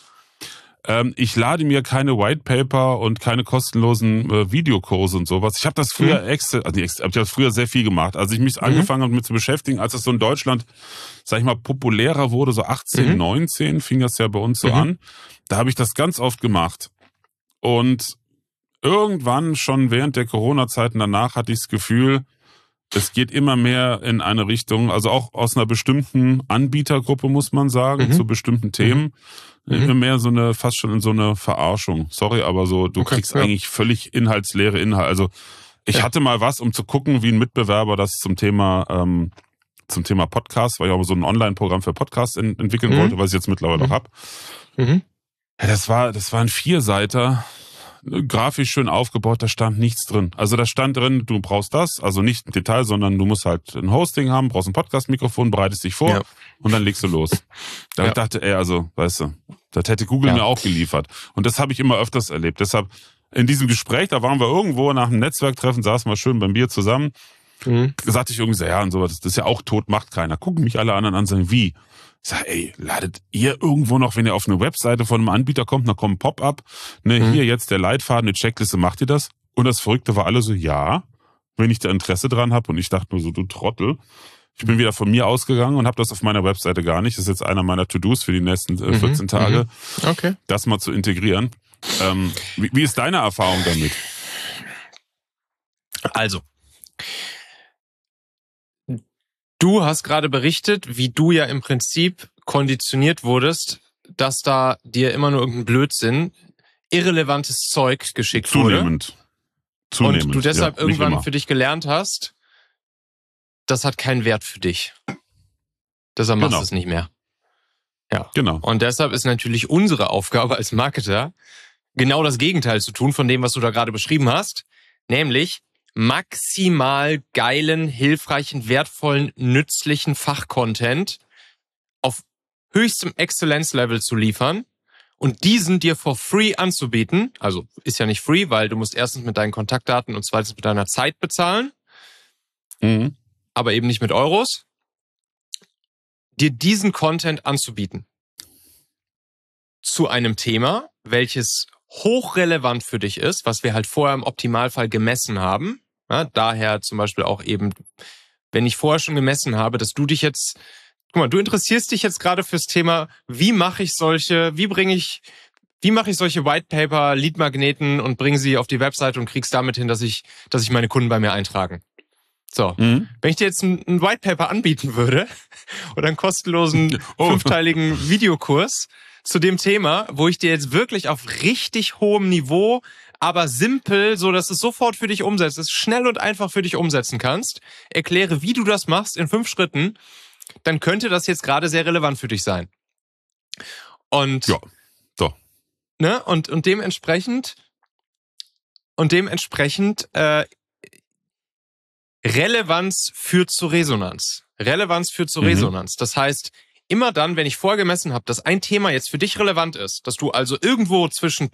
Ich lade mir keine White Paper und keine kostenlosen Videokurse und sowas. Ich habe das früher ich habe das früher sehr viel gemacht. Als ich mich angefangen habe mit zu beschäftigen, als es so in Deutschland, sag ich mal, populärer wurde, so 18, 19, fing das ja bei uns so an. Da habe ich das ganz oft gemacht. Und irgendwann, schon während der Corona-Zeiten danach, hatte ich das Gefühl, es geht immer mehr in eine Richtung, also auch aus einer bestimmten Anbietergruppe, muss man sagen, zu bestimmten Themen, immer mehr fast schon in so eine Verarschung. Sorry, aber so, du kriegst eigentlich völlig inhaltsleere Inhalte. Also ich hatte mal was, um zu gucken, wie ein Mitbewerber das zum Thema Podcast, weil ich auch so ein Online-Programm für Podcasts entwickeln wollte, was ich jetzt mittlerweile auch habe. Ja, das war ein Vierseiter, grafisch schön aufgebaut, da stand nichts drin. Also da stand drin, du brauchst das, also nicht im Detail, sondern du musst halt ein Hosting haben, brauchst ein Podcast-Mikrofon, bereitest dich vor und dann legst du los. Da ich dachte, also, weißt du, das hätte Google mir auch geliefert. Und das habe ich immer öfters erlebt. Deshalb in diesem Gespräch, da waren wir irgendwo nach einem Netzwerktreffen, saßen wir schön beim Bier zusammen, sagte ich irgendwie so, ja und so, das ist ja auch tot, macht keiner. Gucken mich alle anderen an, sagen, wie? Ich sag, ladet ihr irgendwo noch, wenn ihr auf eine Webseite von einem Anbieter kommt, dann kommt ein Pop-up, hier jetzt der Leitfaden, eine Checkliste, macht ihr das? Und das Verrückte war alle so, ja, wenn ich da Interesse dran habe. Und ich dachte nur so, du Trottel. Ich bin wieder von mir ausgegangen und habe das auf meiner Webseite gar nicht. Das ist jetzt einer meiner To-Dos für die nächsten 14 Tage, das mal zu integrieren. Wie ist deine Erfahrung damit? Also, du hast gerade berichtet, wie du ja im Prinzip konditioniert wurdest, dass da dir immer nur irgendein Blödsinn, irrelevantes Zeug geschickt wurde. Zunehmend. Und du deshalb irgendwann für dich gelernt hast, das hat keinen Wert für dich. Deshalb machst du es nicht mehr. Ja. Genau. Und deshalb ist natürlich unsere Aufgabe als Marketer, genau das Gegenteil zu tun von dem, was du da gerade beschrieben hast. Nämlich maximal geilen, hilfreichen, wertvollen, nützlichen Fachcontent auf höchstem Exzellenzlevel zu liefern und diesen dir for free anzubieten. Also ist ja nicht free, weil du musst erstens mit deinen Kontaktdaten und zweitens mit deiner Zeit bezahlen, aber eben nicht mit Euros. Dir diesen Content anzubieten zu einem Thema, welches hochrelevant für dich ist, was wir halt vorher im Optimalfall gemessen haben. Ja, daher zum Beispiel auch eben, wenn ich vorher schon gemessen habe, dass du dich jetzt, guck mal, du interessierst dich jetzt gerade fürs Thema, wie mache ich solche White Paper, Lead-Magneten und bringe sie auf die Webseite und krieg's damit hin, dass ich meine Kunden bei mir eintragen. So, wenn ich dir jetzt ein White Paper anbieten würde oder einen kostenlosen 5-teiligen Videokurs zu dem Thema, wo ich dir jetzt wirklich auf richtig hohem Niveau, aber simpel, so dass es sofort für dich umsetzt, es schnell und einfach für dich umsetzen kannst, erkläre, wie du das machst in 5 Schritten, dann könnte das jetzt gerade sehr relevant für dich sein. Und ja, doch. Ne? Und dementsprechend Relevanz führt zu Resonanz. Resonanz. Das heißt, immer dann, wenn ich vorher gemessen habe, dass ein Thema jetzt für dich relevant ist, dass du also irgendwo zwischen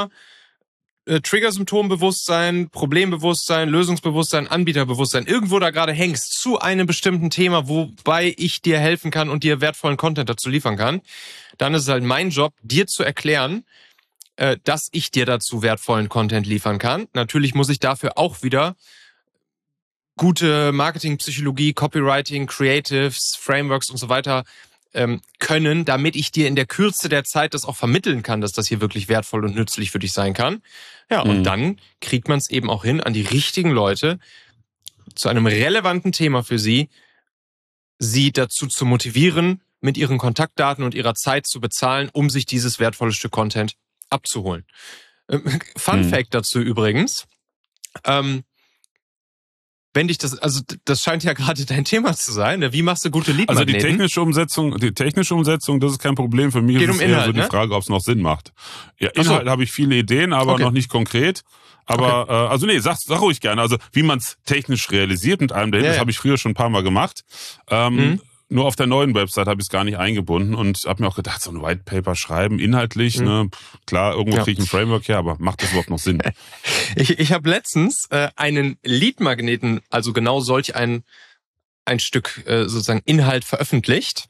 Trigger-Symptombewusstsein, Problembewusstsein, Lösungsbewusstsein, Anbieterbewusstsein, irgendwo da gerade hängst zu einem bestimmten Thema, wobei ich dir helfen kann und dir wertvollen Content dazu liefern kann, dann ist es halt mein Job, dir zu erklären, dass ich dir dazu wertvollen Content liefern kann. Natürlich muss ich dafür auch wieder gute Marketingpsychologie, Copywriting, Creatives, Frameworks und so weiter können, damit ich dir in der Kürze der Zeit das auch vermitteln kann, dass das hier wirklich wertvoll und nützlich für dich sein kann. Ja, und dann kriegt man es eben auch hin, an die richtigen Leute zu einem relevanten Thema für sie dazu zu motivieren, mit ihren Kontaktdaten und ihrer Zeit zu bezahlen, um sich dieses wertvolle Stück Content abzuholen. Fun Fact dazu übrigens, wenn dich das scheint ja gerade dein Thema zu sein. Ne? Wie machst du gute Lead-Magneten? Also die technische Umsetzung, das ist kein Problem. Für mich ist es eher so die Frage, ob es noch Sinn macht. Ja, Inhalt habe ich viele Ideen, aber noch nicht konkret. Aber, sag ruhig gerne. Also, wie man es technisch realisiert mit allem dahin, das habe ich früher schon ein paar Mal gemacht. Nur auf der neuen Website habe ich es gar nicht eingebunden und habe mir auch gedacht, so ein White Paper schreiben, inhaltlich, ne, klar, irgendwo kriege ich ein Framework her, aber macht das überhaupt noch Sinn? Ich habe letztens einen Lead-Magneten, also genau solch ein Stück sozusagen Inhalt veröffentlicht,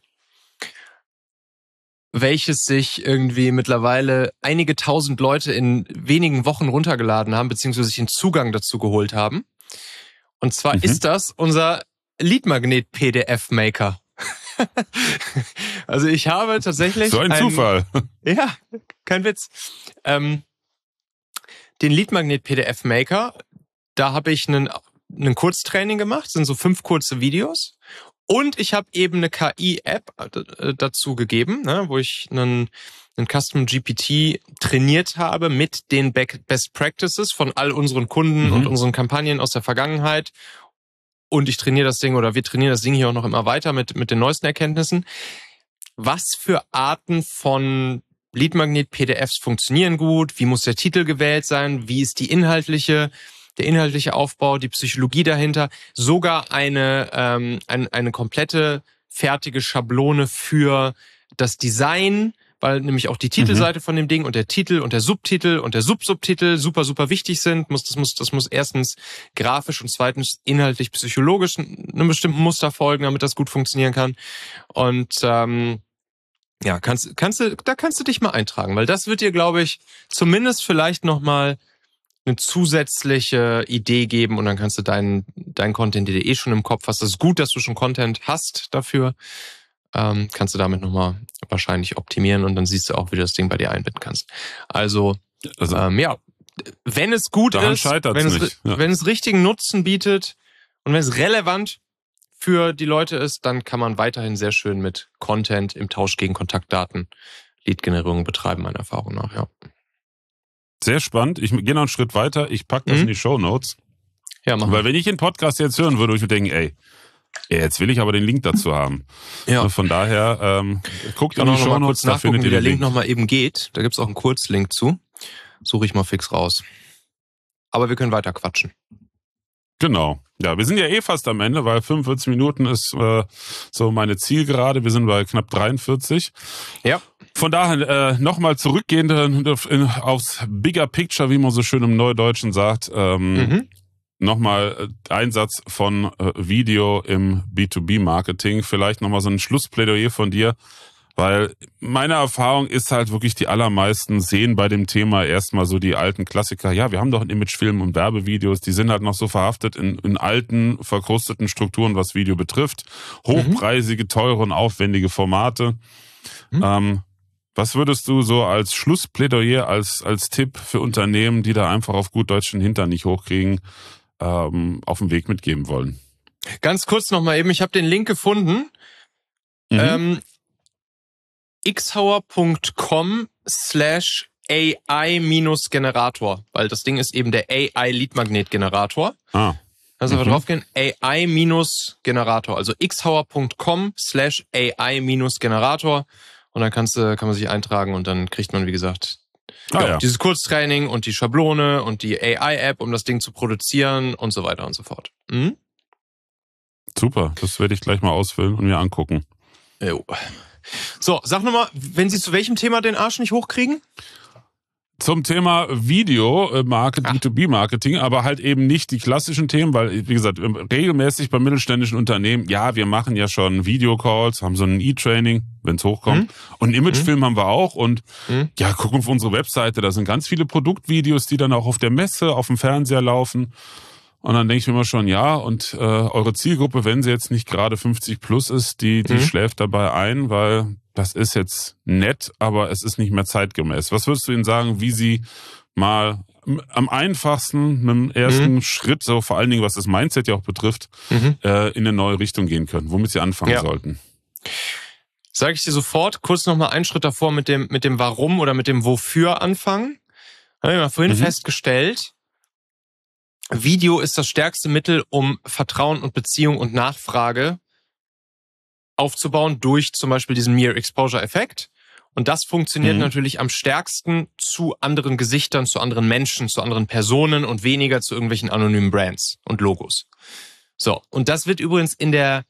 welches sich irgendwie mittlerweile einige tausend Leute in wenigen Wochen runtergeladen haben, beziehungsweise sich den Zugang dazu geholt haben. Und zwar ist das unser Lead-Magnet-PDF-Maker. Also ich habe tatsächlich... So ein Zufall. Ja, kein Witz. Den Lead-Magnet-PDF-Maker, da habe ich einen Kurztraining gemacht, sind so 5 kurze Videos. Und ich habe eben eine KI-App dazu gegeben, ne, wo ich einen Custom GPT trainiert habe mit den Best Practices von all unseren Kunden und unseren Kampagnen aus der Vergangenheit. Und ich trainiere das Ding oder wir trainieren das Ding hier auch noch immer weiter mit den neuesten Erkenntnissen. Was für Arten von Lead-Magnet-PDFs funktionieren gut? Wie muss der Titel gewählt sein? Wie ist der inhaltliche Aufbau, die Psychologie dahinter? Sogar eine komplette fertige Schablone für das Design, weil nämlich auch die Titelseite von dem Ding und der Titel und der Subtitel und der Subtitel super, super wichtig sind. Das muss erstens grafisch und zweitens inhaltlich psychologisch einem bestimmten Muster folgen, damit das gut funktionieren kann. Und da kannst du dich mal eintragen, weil das wird dir, glaube ich, zumindest vielleicht nochmal eine zusätzliche Idee geben und dann kannst du deinen Content, den du eh schon im Kopf hast. Das ist gut, dass du schon Content hast dafür. Kannst du damit nochmal wahrscheinlich optimieren und dann siehst du auch, wie du das Ding bei dir einbinden kannst. Also wenn es gut ist, wenn es richtigen Nutzen bietet und wenn es relevant für die Leute ist, dann kann man weiterhin sehr schön mit Content im Tausch gegen Kontaktdaten Lead-Generierung betreiben, meiner Erfahrung nach, ja. Sehr spannend. Ich gehe noch einen Schritt weiter. Ich packe das in die Shownotes. Ja, mach mal. Weil wenn ich den Podcast jetzt hören würde, würde ich mir denken, jetzt will ich aber den Link dazu haben. Ja. Von daher, guckt in die Shownotes, da findet ihr den Link. Wie der Link nochmal eben geht. Da gibt's auch einen Kurzlink zu. Suche ich mal fix raus. Aber wir können weiter quatschen. Genau. Ja, wir sind ja fast am Ende, weil 45 Minuten ist so meine Zielgerade. Wir sind bei knapp 43. Ja. Von daher nochmal zurückgehend aufs Bigger Picture, wie man so schön im Neudeutschen sagt. Nochmal Einsatz von Video im B2B-Marketing. Vielleicht nochmal so ein Schlussplädoyer von dir. Weil meine Erfahrung ist halt wirklich, die allermeisten sehen bei dem Thema erstmal so die alten Klassiker. Ja, wir haben doch einen Imagefilm und Werbevideos, die sind halt noch so verhaftet in alten, verkrusteten Strukturen, was Video betrifft. Hochpreisige, teure und aufwendige Formate. Was würdest du so als Schlussplädoyer, als Tipp für Unternehmen, die da einfach auf gut Deutsch den Hintern nicht hochkriegen, auf den Weg mitgeben wollen? Ganz kurz nochmal eben, ich habe den Link gefunden. xhauer.com/AI-Generator, weil das Ding ist eben der AI-Lead-Magnet-Generator. Also wir draufgehen, AI-Generator, also xhauer.com/AI-Generator und dann kann man sich eintragen und dann kriegt man, wie gesagt, dieses Kurztraining und die Schablone und die AI-App, um das Ding zu produzieren und so weiter und so fort. Super, das werde ich gleich mal ausfüllen und mir angucken. Jo. So, sag nochmal, wenn Sie zu welchem Thema den Arsch nicht hochkriegen? Zum Thema B2B-Marketing, aber halt eben nicht die klassischen Themen, weil, wie gesagt, regelmäßig bei mittelständischen Unternehmen, ja, wir machen ja schon Videocalls, haben so ein E-Training, wenn es hochkommt. Und einen Imagefilm haben wir auch und ja, gucken auf unsere Webseite, da sind ganz viele Produktvideos, die dann auch auf der Messe, auf dem Fernseher laufen. Und dann denke ich mir immer schon, ja, und eure Zielgruppe, wenn sie jetzt nicht gerade 50 plus ist, die schläft dabei ein, weil das ist jetzt nett, aber es ist nicht mehr zeitgemäß. Was würdest du ihnen sagen, wie sie mal am einfachsten mit dem ersten Schritt, so vor allen Dingen, was das Mindset ja auch betrifft, in eine neue Richtung gehen können, womit sie anfangen sollten? Sage ich dir sofort, kurz nochmal einen Schritt davor mit dem Warum oder mit dem Wofür anfangen. Habe ich mal vorhin festgestellt, Video ist das stärkste Mittel, um Vertrauen und Beziehung und Nachfrage aufzubauen durch zum Beispiel diesen Mere-Exposure-Effekt. Und das funktioniert natürlich am stärksten zu anderen Gesichtern, zu anderen Menschen, zu anderen Personen und weniger zu irgendwelchen anonymen Brands und Logos. So, und das wird übrigens in der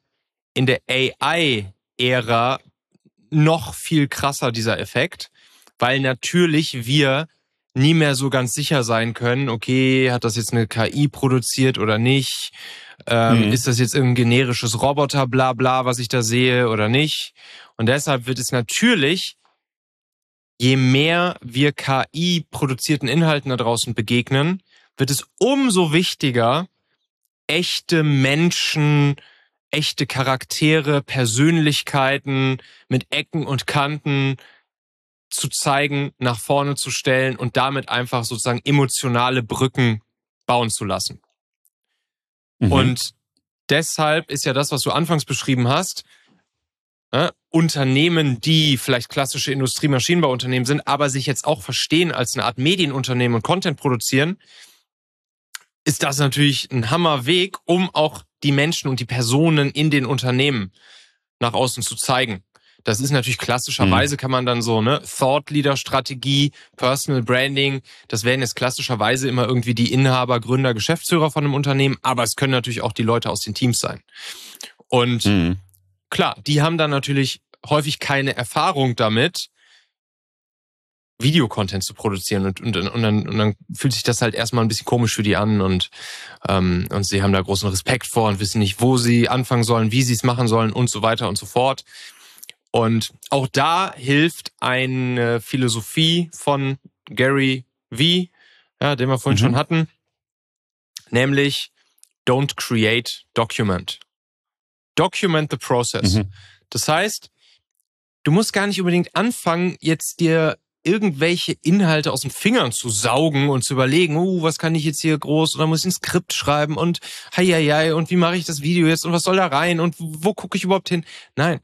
AI-Ära noch viel krasser, dieser Effekt, weil natürlich wir nie mehr so ganz sicher sein können, okay, hat das jetzt eine KI produziert oder nicht? Ist das jetzt irgendein generisches Roboter, bla bla, was ich da sehe oder nicht? Und deshalb wird es natürlich, je mehr wir KI-produzierten Inhalten da draußen begegnen, wird es umso wichtiger, echte Menschen, echte Charaktere, Persönlichkeiten mit Ecken und Kanten zu zeigen, nach vorne zu stellen und damit einfach sozusagen emotionale Brücken bauen zu lassen. Und deshalb ist ja das, was du anfangs beschrieben hast, Unternehmen, die vielleicht klassische Industriemaschinenbauunternehmen sind, aber sich jetzt auch verstehen als eine Art Medienunternehmen und Content produzieren, ist das natürlich ein Hammerweg, um auch die Menschen und die Personen in den Unternehmen nach außen zu zeigen. Das ist natürlich klassischerweise, kann man dann so, Thought-Leader-Strategie, Personal Branding, das wären jetzt klassischerweise immer irgendwie die Inhaber, Gründer, Geschäftsführer von einem Unternehmen, aber es können natürlich auch die Leute aus den Teams sein. Und klar, die haben dann natürlich häufig keine Erfahrung damit, Videocontent zu produzieren und dann fühlt sich das halt erstmal ein bisschen komisch für die an und sie haben da großen Respekt vor und wissen nicht, wo sie anfangen sollen, wie sie es machen sollen und so weiter und so fort. Und auch da hilft eine Philosophie von Gary Vee, den wir vorhin schon hatten, nämlich don't create, document. Document the process. Das heißt, du musst gar nicht unbedingt anfangen, jetzt dir irgendwelche Inhalte aus den Fingern zu saugen und zu überlegen, was kann ich jetzt hier groß oder muss ich ein Skript schreiben und heieiei und wie mache ich das Video jetzt und was soll da rein und wo gucke ich überhaupt hin? Nein.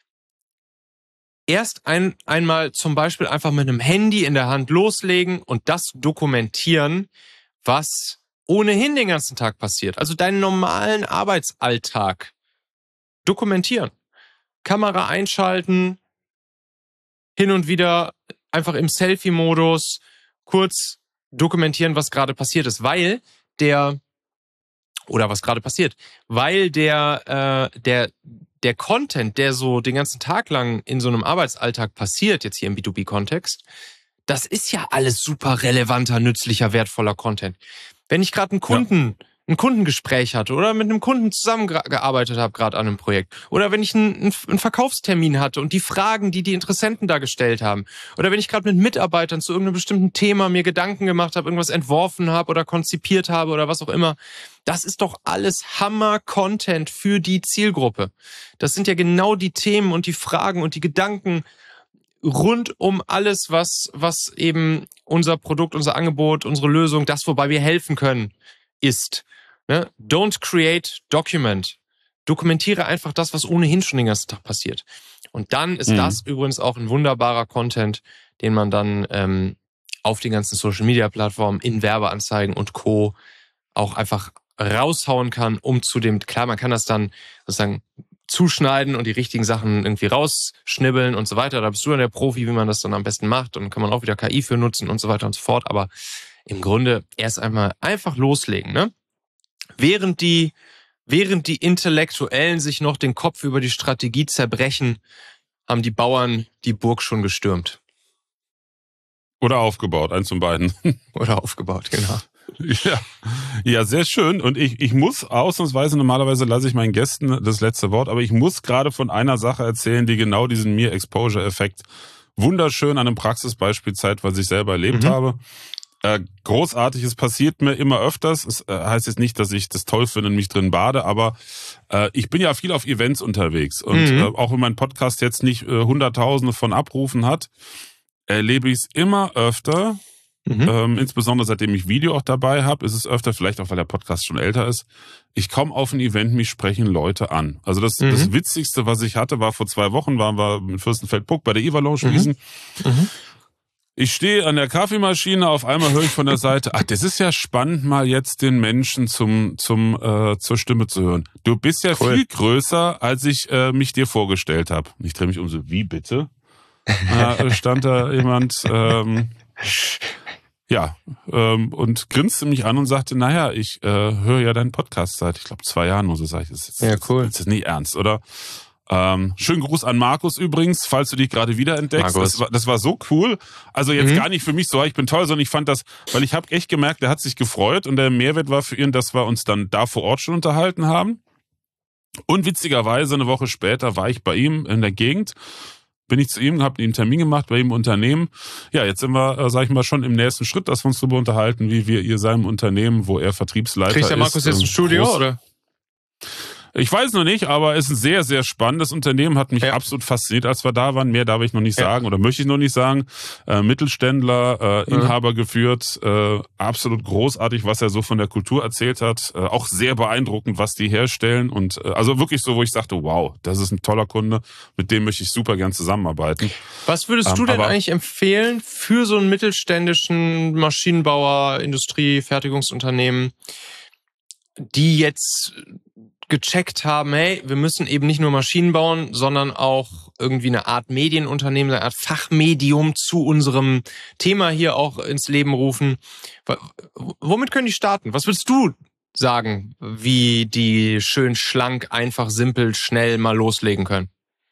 Erst einmal zum Beispiel einfach mit einem Handy in der Hand loslegen und das dokumentieren, was ohnehin den ganzen Tag passiert. Also deinen normalen Arbeitsalltag dokumentieren. Kamera einschalten, hin und wieder einfach im Selfie-Modus kurz dokumentieren, was gerade passiert ist, weil der Content, der so den ganzen Tag lang in so einem Arbeitsalltag passiert, jetzt hier im B2B-Kontext, das ist ja alles super relevanter, nützlicher, wertvoller Content. Wenn ich gerade ein Kundengespräch hatte oder mit einem Kunden zusammengearbeitet habe, gerade an einem Projekt, oder wenn ich einen Verkaufstermin hatte und die Fragen, die Interessenten da gestellt haben, oder wenn ich gerade mit Mitarbeitern zu irgendeinem bestimmten Thema mir Gedanken gemacht habe, irgendwas entworfen habe oder konzipiert habe oder was auch immer, das ist doch alles Hammer-Content für die Zielgruppe. Das sind ja genau die Themen und die Fragen und die Gedanken rund um alles, was eben unser Produkt, unser Angebot, unsere Lösung, das, wobei wir helfen können, ist. Ne? Don't create, document. Dokumentiere einfach das, was ohnehin schon den ganzen Tag passiert. Und dann ist das übrigens auch ein wunderbarer Content, den man dann auf den ganzen Social-Media-Plattformen, in Werbeanzeigen und Co. auch einfach raushauen kann, klar, man kann das dann sozusagen zuschneiden und die richtigen Sachen irgendwie rausschnibbeln und so weiter. Da bist du dann der Profi, wie man das dann am besten macht. Und dann kann man auch wieder KI für nutzen und so weiter und so fort. Aber im Grunde erst einmal einfach loslegen, ne? Während die während die Intellektuellen sich noch den Kopf über die Strategie zerbrechen, haben die Bauern die Burg schon gestürmt. Oder aufgebaut, eins von beiden. Oder aufgebaut, genau. Ja, sehr schön. Und ich muss ausnahmsweise, normalerweise lasse ich meinen Gästen das letzte Wort, aber ich muss gerade von einer Sache erzählen, die genau diesen Mir-Exposure-Effekt wunderschön an einem Praxisbeispiel zeigt, was ich selber erlebt habe. Großartig, es passiert mir immer öfters. Es heißt jetzt nicht, dass ich das toll finde und mich drin bade, aber ich bin ja viel auf Events unterwegs. Und auch wenn mein Podcast jetzt nicht Hunderttausende von Abrufen hat, erlebe ich es immer öfter, insbesondere seitdem ich Video auch dabei habe, ist es öfter, vielleicht auch weil der Podcast schon älter ist, ich komme auf ein Event, mich sprechen Leute an. Also das Witzigste, was ich hatte, war vor 2 Wochen, waren wir in Fürstenfeldbruck bei der Ivalon Wiesen. Ich stehe an der Kaffeemaschine, auf einmal höre ich von der Seite, ach, das ist ja spannend, mal jetzt den Menschen zur Stimme zu hören. Du bist ja viel größer, als ich mich dir vorgestellt habe. Ich drehe mich um so, wie bitte? Stand da jemand, und grinste mich an und sagte, naja, ich höre ja deinen Podcast seit, ich glaube, 2 Jahren oder so, sag ich. Das ist nicht ernst, oder? Schönen Gruß an Markus übrigens, falls du dich gerade wiederentdeckst. Das war so cool. Also jetzt gar nicht für mich so, ich bin toll, sondern ich fand das, weil ich habe echt gemerkt, der hat sich gefreut und der Mehrwert war für ihn, dass wir uns dann da vor Ort schon unterhalten haben. Und witzigerweise, eine Woche später war ich bei ihm in der Gegend, bin ich zu ihm, habe ihm einen Termin gemacht bei ihm im Unternehmen. Ja, jetzt sind wir, sag ich mal, schon im nächsten Schritt, dass wir uns darüber unterhalten, wie wir ihr seinem Unternehmen, wo er Vertriebsleiter ist. Kriegt der Markus jetzt ein Studio, oder? Ich weiß noch nicht, aber es ist ein sehr, sehr spannendes Unternehmen, hat mich absolut fasziniert, als wir da waren. Mehr darf ich noch nicht sagen oder möchte ich noch nicht sagen. Mittelständler, Inhaber geführt, absolut großartig, was er so von der Kultur erzählt hat. Auch sehr beeindruckend, was die herstellen und also wirklich so, wo ich sagte, wow, das ist ein toller Kunde, mit dem möchte ich super gern zusammenarbeiten. Was würdest du denn eigentlich empfehlen für so einen mittelständischen Maschinenbauer, Industrie, Fertigungsunternehmen, die jetzt gecheckt haben, hey, wir müssen eben nicht nur Maschinen bauen, sondern auch irgendwie eine Art Medienunternehmen, eine Art Fachmedium zu unserem Thema hier auch ins Leben rufen. Womit können die starten? Was würdest du sagen, wie die schön schlank, einfach, simpel, schnell mal loslegen können?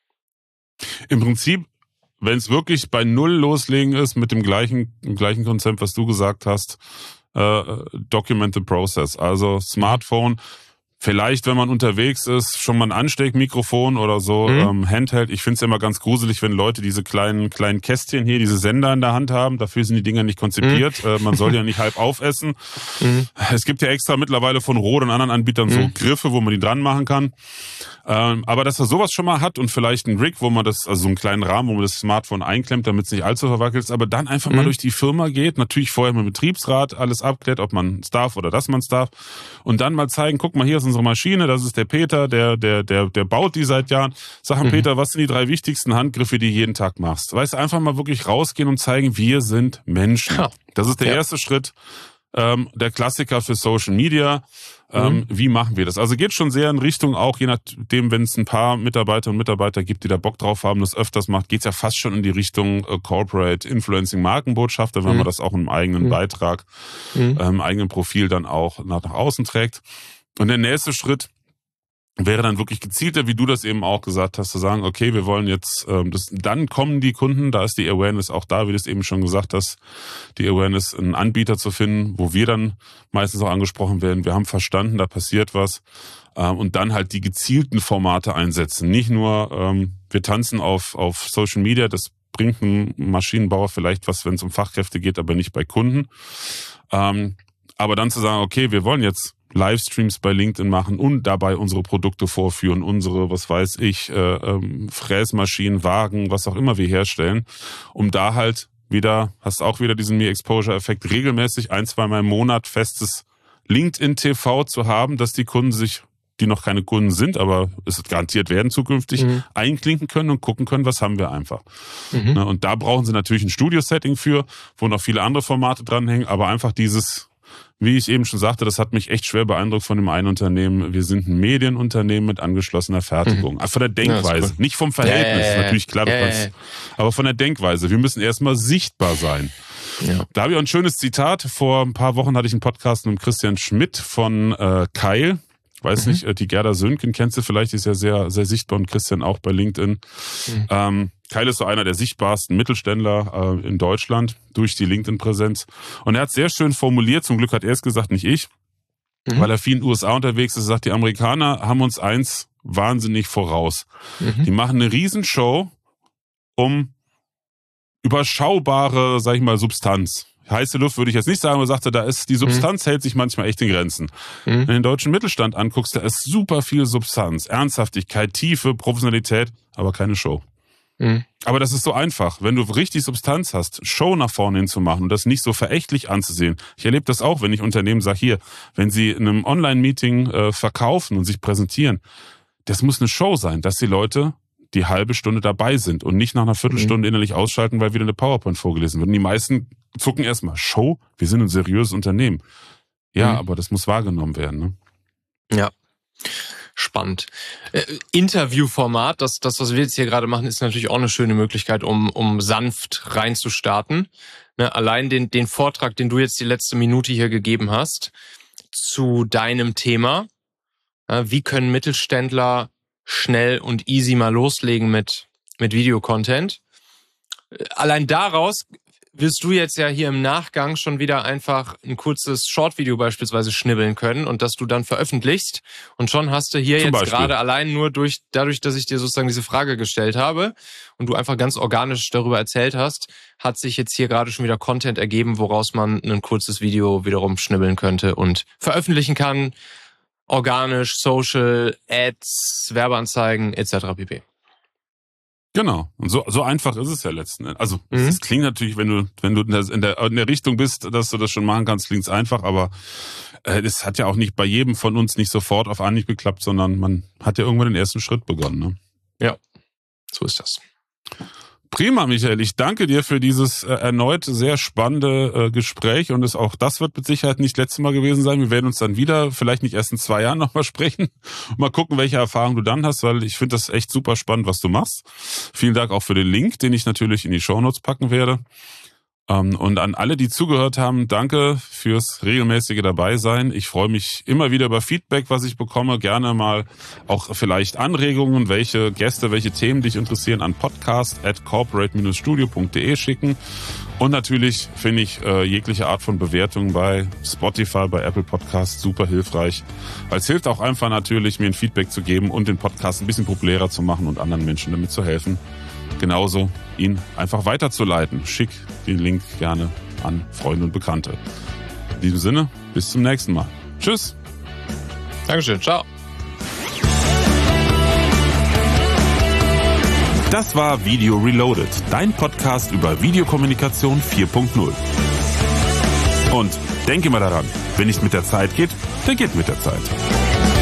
Im Prinzip, wenn es wirklich bei Null loslegen ist, mit dem gleichen Konzept, was du gesagt hast, Document the Process, also Smartphone. Vielleicht, wenn man unterwegs ist, schon mal ein Ansteckmikrofon oder so, Handheld. Ich finde es immer ganz gruselig, wenn Leute diese kleinen Kästchen hier, diese Sender in der Hand haben. Dafür sind die Dinger nicht konzipiert. Man soll ja nicht halb aufessen. Es gibt ja extra mittlerweile von Rode und anderen Anbietern so Griffe, wo man die dran machen kann. Aber dass er sowas schon mal hat und vielleicht ein Rig, wo man das, also so einen kleinen Rahmen, wo man das Smartphone einklemmt, damit es nicht allzu verwackelt ist, aber dann einfach mal durch die Firma geht, natürlich vorher mit dem Betriebsrat alles abklärt, ob man es darf oder dass man es darf und dann mal zeigen, guck mal, hier ist unsere Maschine, das ist der Peter, der baut die seit Jahren. Sag mal, Peter, was sind die 3 wichtigsten Handgriffe, die du jeden Tag machst? Weißt du, einfach mal wirklich rausgehen und zeigen, wir sind Menschen. Ja. Das ist der erste Schritt. Der Klassiker für Social Media. Wie machen wir das? Also geht schon sehr in Richtung auch, je nachdem, wenn es ein paar Mitarbeiterinnen und Mitarbeiter gibt, die da Bock drauf haben, das öfters macht, geht's ja fast schon in die Richtung Corporate Influencing Markenbotschafter, wenn man das auch im eigenen Beitrag, im eigenen Profil dann auch nach außen trägt. Und der nächste Schritt wäre dann wirklich gezielter, wie du das eben auch gesagt hast, zu sagen, okay, wir wollen jetzt, dann kommen die Kunden, da ist die Awareness auch da, wie du es eben schon gesagt hast, die Awareness, einen Anbieter zu finden, wo wir dann meistens auch angesprochen werden, wir haben verstanden, da passiert was, und dann halt die gezielten Formate einsetzen. Nicht nur, wir tanzen auf Social Media, das bringt ein Maschinenbauer vielleicht was, wenn es um Fachkräfte geht, aber nicht bei Kunden. Aber dann zu sagen, okay, wir wollen jetzt Livestreams bei LinkedIn machen und dabei unsere Produkte vorführen, unsere, was weiß ich, Fräsmaschinen, Wagen, was auch immer wir herstellen, um da halt wieder, hast auch wieder diesen Me-Exposure-Effekt, regelmäßig 1-2 Mal im Monat festes LinkedIn-TV zu haben, dass die Kunden sich, die noch keine Kunden sind, aber es garantiert werden zukünftig, einklinken können und gucken können, was haben wir einfach. Und da brauchen sie natürlich ein Studio-Setting für, wo noch viele andere Formate dranhängen, aber einfach dieses, wie ich eben schon sagte, das hat mich echt schwer beeindruckt von dem einen Unternehmen. Wir sind ein Medienunternehmen mit angeschlossener Fertigung. Von der Denkweise, cool. Nicht vom Verhältnis, natürlich klar, aber von der Denkweise. Wir müssen erstmal sichtbar sein. Ja. Da habe ich auch ein schönes Zitat. Vor ein paar Wochen hatte ich einen Podcast mit Christian Schmidt von Keil. Weiß nicht, die Gerda Sönken kennst du vielleicht, die ist ja sehr, sehr sichtbar und Christian auch bei LinkedIn. Keil ist so einer der sichtbarsten Mittelständler in Deutschland durch die LinkedIn-Präsenz. Und er hat sehr schön formuliert, zum Glück hat er es gesagt, nicht ich, weil er viel in den USA unterwegs ist, sagt, die Amerikaner haben uns eins wahnsinnig voraus. Die machen eine Riesenshow um überschaubare, sag ich mal, Substanz. Heiße Luft würde ich jetzt nicht sagen, aber sagte, die Substanz hält sich manchmal echt in Grenzen. Wenn du den deutschen Mittelstand anguckst, da ist super viel Substanz, Ernsthaftigkeit, Tiefe, Professionalität, aber keine Show. Aber das ist so einfach, wenn du richtig Substanz hast, Show nach vorne hin zu machen und das nicht so verächtlich anzusehen. Ich erlebe das auch, wenn ich Unternehmen sage, hier, wenn sie in einem Online-Meeting verkaufen und sich präsentieren, das muss eine Show sein, dass die Leute die halbe Stunde dabei sind und nicht nach einer Viertelstunde innerlich ausschalten, weil wieder eine PowerPoint vorgelesen wird. Und die meisten zucken erstmal, Show? Wir sind ein seriöses Unternehmen. Ja, aber das muss wahrgenommen werden. Ne? Ja, spannend. Interviewformat, das, was wir jetzt hier gerade machen, ist natürlich auch eine schöne Möglichkeit, um sanft reinzustarten. Ne, allein den Vortrag, den du jetzt die letzte Minute hier gegeben hast, zu deinem Thema, wie können Mittelständler schnell und easy mal loslegen mit Videocontent. Allein daraus wirst du jetzt ja hier im Nachgang schon wieder einfach ein kurzes Short-Video beispielsweise schnibbeln können und das du dann veröffentlichst. Und schon hast du hier zum jetzt Beispiel gerade allein nur dadurch, dass ich dir sozusagen diese Frage gestellt habe und du einfach ganz organisch darüber erzählt hast, hat sich jetzt hier gerade schon wieder Content ergeben, woraus man ein kurzes Video wiederum schnibbeln könnte und veröffentlichen kann. Organisch, Social, Ads, Werbeanzeigen etc. pp. Genau. Und so einfach ist es ja letzten Endes. Also es klingt natürlich, wenn du in der Richtung bist, dass du das schon machen kannst, klingt es einfach, aber das hat ja auch nicht bei jedem von uns nicht sofort auf Anhieb geklappt, sondern man hat ja irgendwann den ersten Schritt begonnen. Ne? Ja, so ist das. Prima, Michael. Ich danke dir für dieses erneut sehr spannende Gespräch und auch das wird mit Sicherheit nicht das letzte Mal gewesen sein. Wir werden uns dann wieder, vielleicht nicht erst in 2 Jahren nochmal sprechen. Mal gucken, welche Erfahrung du dann hast, weil ich finde das echt super spannend, was du machst. Vielen Dank auch für den Link, den ich natürlich in die Shownotes packen werde. Und an alle, die zugehört haben, danke fürs regelmäßige Dabeisein. Ich freue mich immer wieder über Feedback, was ich bekomme. Gerne mal auch vielleicht Anregungen, welche Gäste, welche Themen dich interessieren, an podcast@corporate-studio.de schicken. Und natürlich finde ich jegliche Art von Bewertung bei Spotify, bei Apple Podcasts super hilfreich. Weil es hilft auch einfach natürlich, mir ein Feedback zu geben und den Podcast ein bisschen populärer zu machen und anderen Menschen damit zu helfen. Genauso ihn einfach weiterzuleiten. Schick den Link gerne an Freunde und Bekannte. In diesem Sinne, bis zum nächsten Mal. Tschüss. Dankeschön, ciao. Das war Video Reloaded, dein Podcast über Videokommunikation 4.0. Und denke mal daran, wenn nicht mit der Zeit geht, dann geht mit der Zeit.